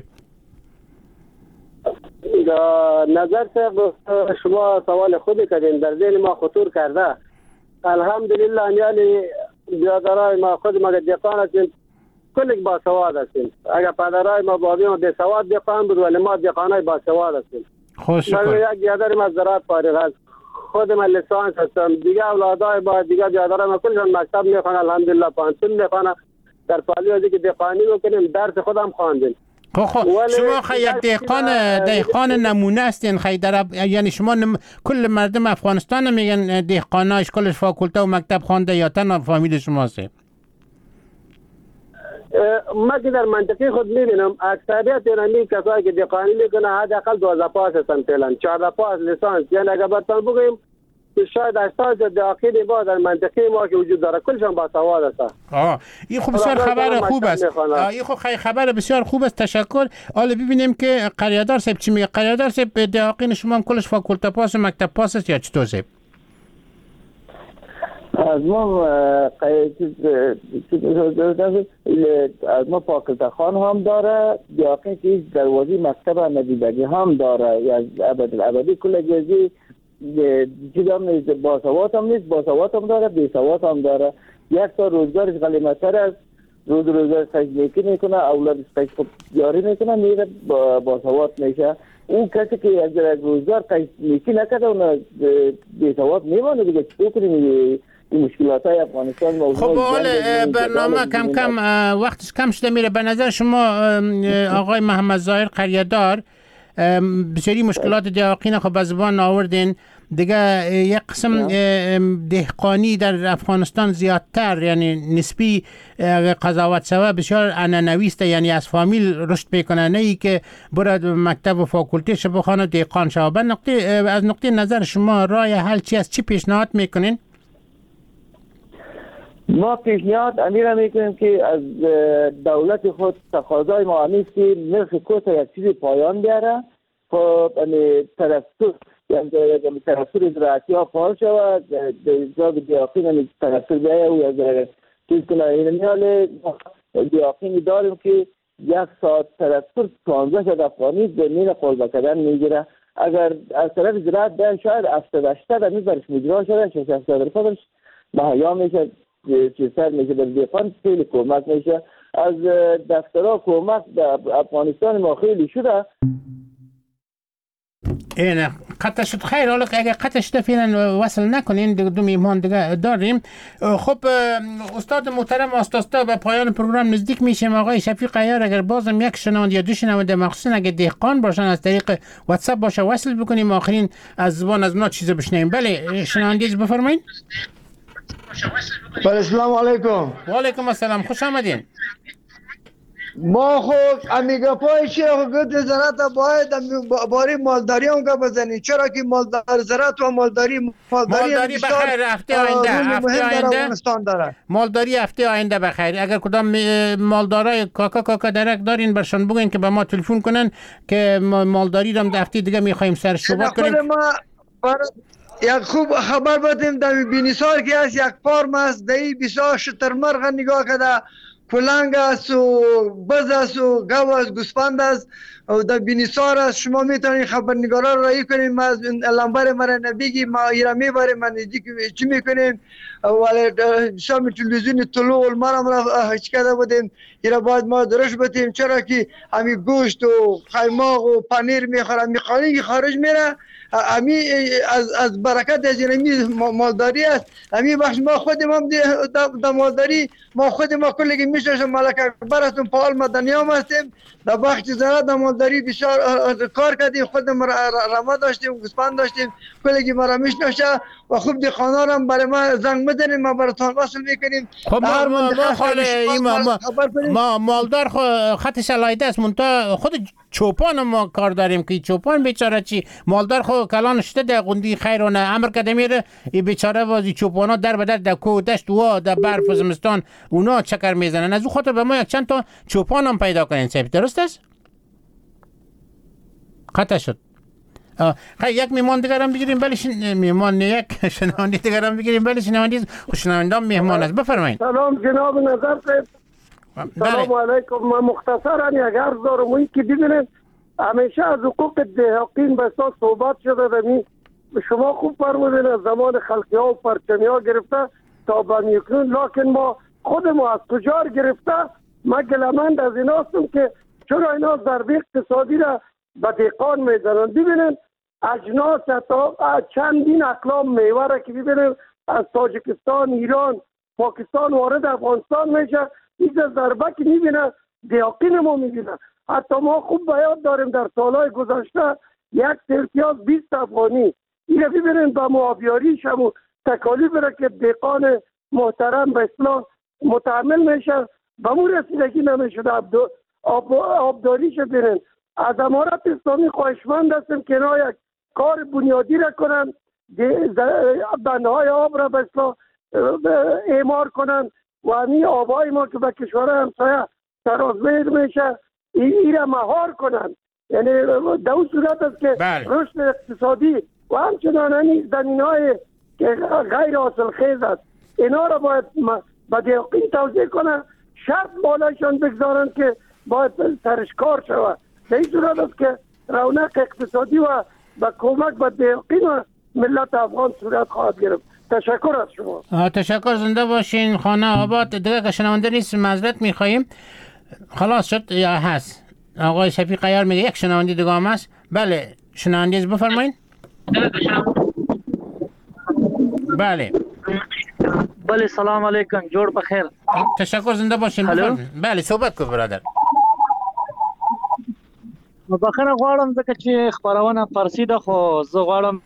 نظر شما سوال خودی کردین، در ذهن ما خطور کرده. الحمدلله یعنی بیادرای ما خود ما دهقان هستیم، کلی با سواد هستیم. اگر پدرای ما بابی ما به سواد دهقان بود، ولی ما دهقانای با سواد هستیم. خوش شکر. من یک بیادر ما زراعت فارغ است، خود من لیسانس هستم. دیگه اولادای با دیگه بیادرای ما کلشون مکتب میخوان، الحمدلله پانسون میخوان. در پالیازی که دهقانی میکنیم، درس خودم خواندیم. خب خب شما خیلی یک دهقان دهقان نمونه هستین خیلی در، یعنی شما نم... کل مردم افغانستان میگن دهقاناش کلش فاکولته و مکتب خوانده یا تنها فامیل شماست؟ ما که در منطقه خود میبینم اکثریت یعنی کسایی که دهقانی میکنه حداقل دوازده پاس هستن، فعلا چهارده پاس لیسانس. یعنی اگر براتون بگیم که شاید هشتاد دقیقه با در منطقه ما که وجود داره کلشان با سواد هستن. آه این خوب بسیار خبر خوب است. این خوب خیلی خبر بسیار خوب است، تشکر. حالا ببینیم که قریادار صاحب چی میگه. قریادار صاحب دقیقین شما هم کلش فاکولته پاس و مکتب پاس است یا چطور صاحب؟ از ما از ما فاکولته خان هم داره، دقیقین که دروازی مکتب ندیدگی هم داره، یا ابد الابدی کل جزی چیز هم نیست، باسواد هم نیست، باسواد هم داره، بیسواد هم داره. یک تا روزگارش غلیمتر است، روز روزگار سجلیکی میکنه، اولادش قیش خوب جاری میکنه، میره باسواد میشه. اون کسی که یک روزگار قیش نیکی نکرده اون بیسواد میمانه دیگه. چطور کنیم این مشکلات های افغانستان موضوع؟ خب حالا برنامه کم کم وقتش کم شده میره. به نظر شما آقای محمد ظاهر قریادار بسیاری مشکلات دهقانی خب به زبان آوردین دیگه، یک قسم دهقانی در افغانستان زیادتر، یعنی نسبی قضاوت شوه بسیار عنعنوی است، یعنی از فامیل رشد میکنه، نه ای که برد مکتب و فاکولته شه بخونه دهقان شه. به نقطه از نقطه نظر شما راه حل چی است؟ چی پیشنهاد میکنین؟ ما پیشنهاد امیر میکنیم که از دولت خود تقاضای ما همیست که نرخ کوتا یک چیزی پایان بیاره. خب ترستور یعنی ترستور زراعتی ها فعال شود، جاب دیاقین ترستور بیایه و از چیز کنه. این حال دیاقینی داریم که یک ساعت ترستور پانزده شد افغانی زمین قربه کردن میگیره. اگر از طرف زراعت بیاین شاید هفتاد هشتاد میبرش مجرا شده، شش هفتاد رفادش مهیا میشه، چیزتر میشه در دیفان خیلی کمک میشه. از دفترها کمک در افغانستان ما خیلی شده. این قطع شد. خیر، حالا اگه قطع شده فعلا وصل نکنین، دو میهمان دیگه داریم. خب استاد محترم آستاستا به پایان پروگرام نزدیک میشیم. آقای شفیق عیار اگر بازم یک شنونده یا دو شنونده مخصوصا اگه دهقان باشن از طریق واتساپ باشه وصل بکنیم، آخرین از زبان از اونا چیز بشنویم. بله شنونده بفرمایید. بله السلام علیکم. و علیکم السلام، خوش آمدین. ما خب امیگا پای شیخ گفت زراعت باید باری مالداری هم که بزنید، چرا که مالدار زراعت و مالداری مالداری, مالداری بخیر هفته آینده هفته آینده مالداری هفته آینده بخیر. اگر کدام مالدارای کاکا کاکا درک دارین برشان بگین که به ما تلفن کنن که مالداری رو هم هفته دیگه میخوایم سر صحبت کنیم. ما یک خوب خبر بدیم در بینیسار که هست یک فارم است دهی بسیار شترمرغ نگاه کده، کلنگ است و بز است و گو است، گوسفند است و در بینیسار است. شما میتونید خبرنگارا رو رایی کنیم. ما از لنبر مرا نبیگی ما ایرا میبریم من چی میکنیم ولی شام تلویزیون طلوع المرم را هیچ کده بودیم. ایرا باید ما درش بتیم، چرا که همی گوشت و خیماغ و پنیر میخورم میخوانی که خارج میره. امی از از برکت از این مالداری است. امی بخش ما خودم هم در مالداری ما خودم ما کلی میشه ملک اکبر هستیم، فعال مدنی هم هستیم. در بخش زراعت در مالداری بسیار کار کردیم، خودم رما داشتیم، گوسفند داشتیم، کلی ما میشناسه و خوب دهقانا هم برای ما زنگ بزنیم، ما براتون وصل میکنیم. خب ما ما ما ما مالدار خطش علایده است، منتها خود چوپان ما کار داریم که چوپان بیچاره چی مالدار خو کلان شده در قندی خیرونه امر کده میره این بیچاره وازی چوپانا در بدر در کو دشت و در برف و زمستان اونا چکر میزنن. از اون خاطر به ما یک چند تا چوپان هم پیدا کنین. صاحب درست است؟ قطع شد. خیلی یک میهمان دیگر هم بگیریم. بله شن... میهمان یک شنونده دیگر هم بگیریم. بله شنونده خوشنونده میهمان است. بفرمایید. سلام جناب نظر صاحب. سلام علیکم. من مختصرا یک عرض دارم این که ببینید همیشه از حقوق دهقین به اساس صحبت شده دمی شما خوب فرمودین از زمان خلقی ها و پرچمی ها گرفته تا به میکنون، لکن ما خود ما از تجار گرفته ما گلمند از این هستم که چرا اینا ضربه اقتصادی را به دهقان میزنن. ببینید اجناس تا چندین اقلام میوه را که ببینید از تاجیکستان، ایران، پاکستان وارد افغانستان میشه، این ضربه که میبینه دهقین ما میبینه. حتی ما خوب بیاد داریم در سالهای گذشته یک سلسیاس بیست افغانی اینه ببینید با معابیاریش هم تکالیف را که دهقان محترم به اصلاح متحمل میشه به مو رسیدگی نمیشده. آب آبداریش ببینید. از امارت اسلامی خواهشمند هستیم که اینا یک کار بنیادی را کنن، بندهای آب را به اصلاح اعمار کنن و همین آبای ما که به کشور همسایه سرازمیر میشه این را مهار کنن. یعنی در اون صورت است که رشد اقتصادی و همچنان همین زمینهای که غیر حاصل خیز است اینا را باید به دهقین توضیح کنن، شرط بالایشان بگذارن که باید سرش کار شود. در این صورت است که رونق اقتصادی و به کمک به دهقین و ملت افغان صورت خواهد گرفت. تشکر از شما. تشکر، زنده باشین. خانه آباد. دیگه که شنونده نیست معذرت میخواییم. خلاص شد یا هست؟ آقای شفیق عیار میگه یک شنونده دیگه هم هست. بله شنونده بفرمایید. بله بله سلام علیکم، جوړ بخیر. تشکر، زنده باشین. بله صحبت کو برادر. بخیر غواړم ځکه چې خبرونه فارسی ده خو زه غواړم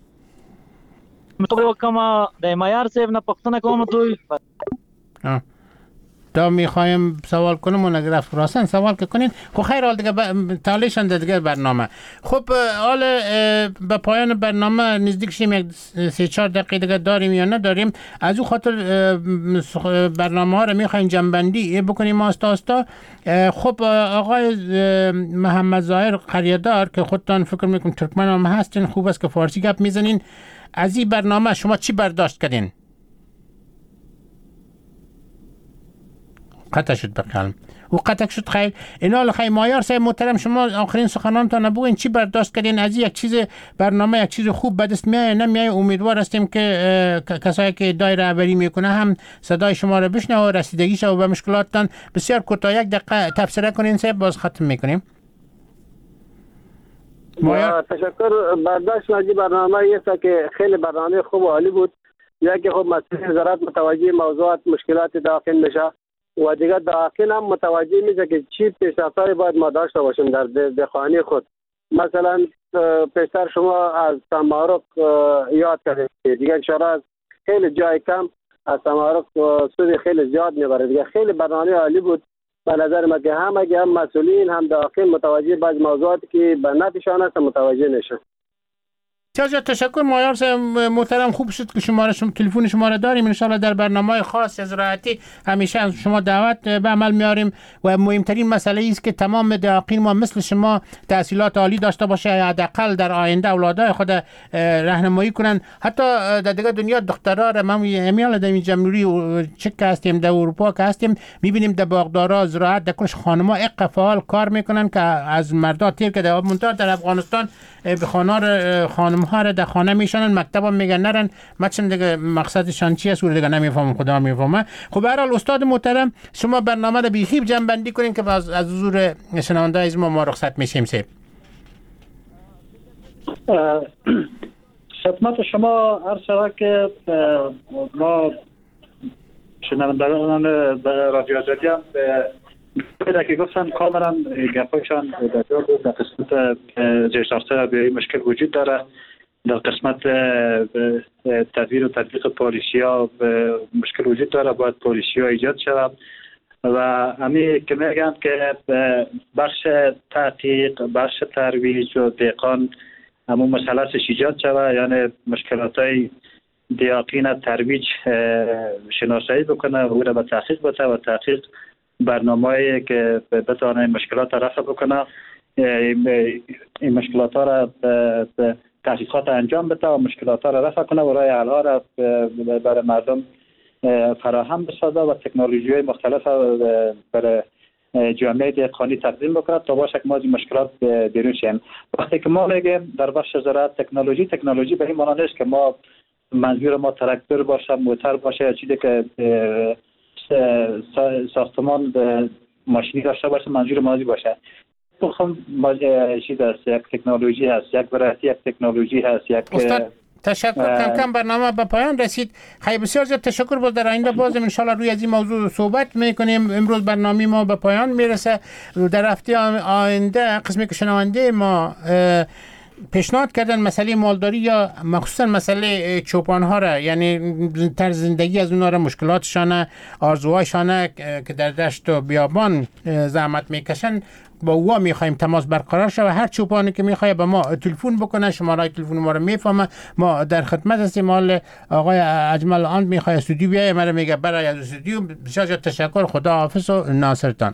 مطلب وکم د معیار صاحب نه پښتنه کوم دوی تا میخوایم سوال کنم اون اگر راسن سوال که کنین. خب خیر حال دیگه تالیشن دیگه برنامه. خب حال به پایان برنامه نزدیک شیم، یک سه چهار دقیقه دیگه داریم یا نداریم. از اون خاطر برنامه ها رو میخوایم جنبندی بکنیم آستا آستا. خب آقای محمد ظاهر قریه‌دار که خودتان فکر میکنم ترکمن هم هستین، خوب است که فارسی گپ میزنین. از این برنامه شما چی برداشت کردین؟ قطع شد بقلم و قطع شد. خیلی اینا خیلی مایار صاحب محترم شما آخرین سخنانتان بگوین چی برداشت کردین از یک چیز برنامه، یک چیز خوب به دست میایه نمیایه؟ امیدوار هستیم که کسایی که ادعای رهبری میکنه هم صدای شما رو بشنوه و رسیدگیش و به مشکلاتتان بسیار کوتاه یک دقیقه تفسیر کنین صاحب، باز ختم میکنیم. تشکر. برداشت ناجی برنامه است که خیلی برنامه خوب و عالی بود. یکی خب مسئول وزارت متوجه موضوعات مشکلات داخل میشه و دیگه داخل هم متوجه میشه که چی پیشرفت‌های باید ما داشته باشیم در دهخانی خود. مثلا پیشتر شما از تمارک یاد کردید، دیگه اشاره از خیلی جای کم از تمارک سود خیلی زیاد میبره. دیگه خیلی برنامه عالی بود به نظر من که هم اگه هم مسئولین هم داخل متوجه بعض موضوعاتی که به نفعشان است متوجه نشن. چه تشکر مایار محترم. خوب شد که شماره شما تلفن شما را داریم. ان شاء الله در برنامه خاص از راحتی همیشه از شما دعوت به عمل میاریم و مهمترین مسئله است که تمام دقیقین ما مثل شما تحصیلات عالی داشته باشه، حداقل در آینده اولادای خود راهنمایی کنن. حتی در دیگه دنیا دخترها را ما میال در جمهوری چک هستیم در اروپا که هستیم میبینیم در باغدارا زراعت در کلش خانم‌ها اق فعال کار میکنن که از مردا تیر که در منتها در افغانستان به خانار خانم ها را در خانه میشنن، مکتب هم میگن نرن. مچم دیگه مقصدشان چی است دیگه نمیفهمم، خدا میفهمه. خب به هر حال استاد محترم شما برنامه رو بیخیب جمع بندی کنین که از از حضور شنونده از ما ما رخصت میشیم. سه خدمت شما عرض شود که ما شنوندگان رادیو آزادی هم پیدا که گفتن کاملا گپایشان در جا در قسمت زیرساخت‌ها به مشکل وجود داره. در قسمت تدبیر و تطبیق پالیسی ها مشکل وجود داره، باید پالیسی ها ایجاد شود و همین که میگن که بخش تحقیق، بخش ترویج و دهقان همون مسئله ایجاد شود، یعنی مشکلات های دیاقین ترویج شناسایی بکنه و او را به تحقیق بده و تحقیق برنامه‌ای که بتونه مشکلات را رفع بکنه، این مشکلات را به تحقیقات انجام بده و مشکلات را رفع کنه و راه حل ها را برای مردم فراهم بسازه و تکنولوژی مختلف برای جامعه دهقانی تقدیم بکنه تا باشه که ما از این مشکلات بیرون شیم. وقتی که ما میگیم در بخش زراعت تکنولوژی، تکنولوژی به این معنی نیست که ما منظور ما تراکتور باشه، موتور باشه یا چیزی که ساختمان ماشینی داشته باشه منظور مازی باشه. تو خب چیز است، یک تکنولوژی هست، یک ورایتی یک تکنولوژی هست. یک استاد تشکر. کم کم برنامه به پایان رسید. خیلی بسیار زیاد تشکر. باز در آینده بازم ان شاء الله روی از این موضوع صحبت میکنیم. امروز برنامه ما به پایان میرسه. در هفته آینده قسمی که شنونده ما پیشنهاد کردن مسئله مالداری یا مخصوصا مسئله چوپان ها را، یعنی طرز زندگی از اونها را، مشکلاتشان، آرزوهایشان که در دشت و بیابان زحمت میکشن، با او میخوایم تماس برقرار شه و هر چوپانی که میخواد به ما تلفن بکنه، شماره تلفن ما رو میفهمه. ما در خدمت هستیم. مال آقای اجمل آند میخواد استودیو بیایه، من میگه برای از استودیو. بسیار تشکر. خدا حافظ و ناصرتان.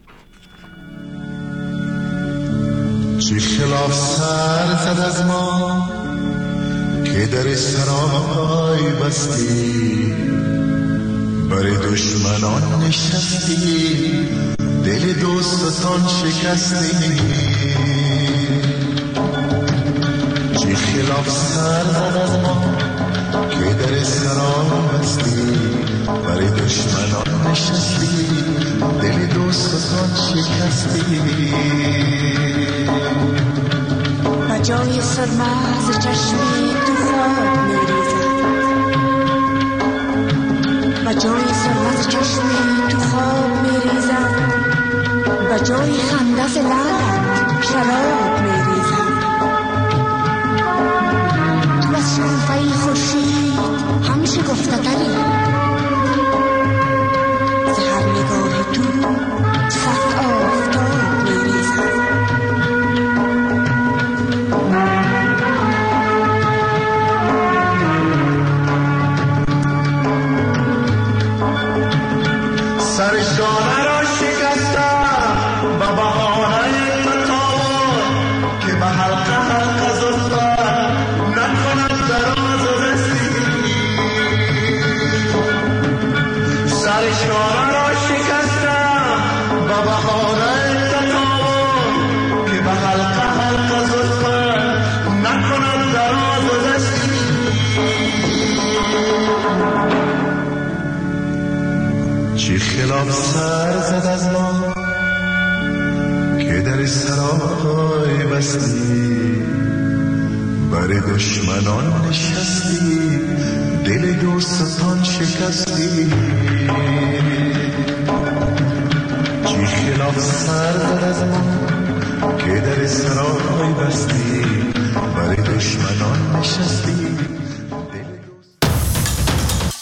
چی خلاف سر زد از ما که در سرای بستی، برای دشمنان نشستی، دل دوستان شکستی. چی خلاف سر زد از ما که در سرای بستی، برای دشمنان نشستی، دل دوستان شکستی. جای سرما از چشمی تو خواب میریزد، و جای سرما از چشمی تو خواب میریزد، و جای خنده ز لبت شراب میریزد. تو از شعفه خورشید همیشه گفته تری، ز هر نگاه تو صد آفتاب میریزد. سرشانه را شکستم با بهانه تطاول که به حلقه حلقه زلفت نکند دراز و رسی. سرشانه را شکستم با بهانه تطاول که به حلقه حلقه زلفت نکند دراز و رسی. چی خلاف سر زد از ما که در سرای بستی، بر دشمنان نشستی، دل دوستان شکستی. چی خلاف سر زد از ما که در سرای بستی، بر دشمنان نشستی.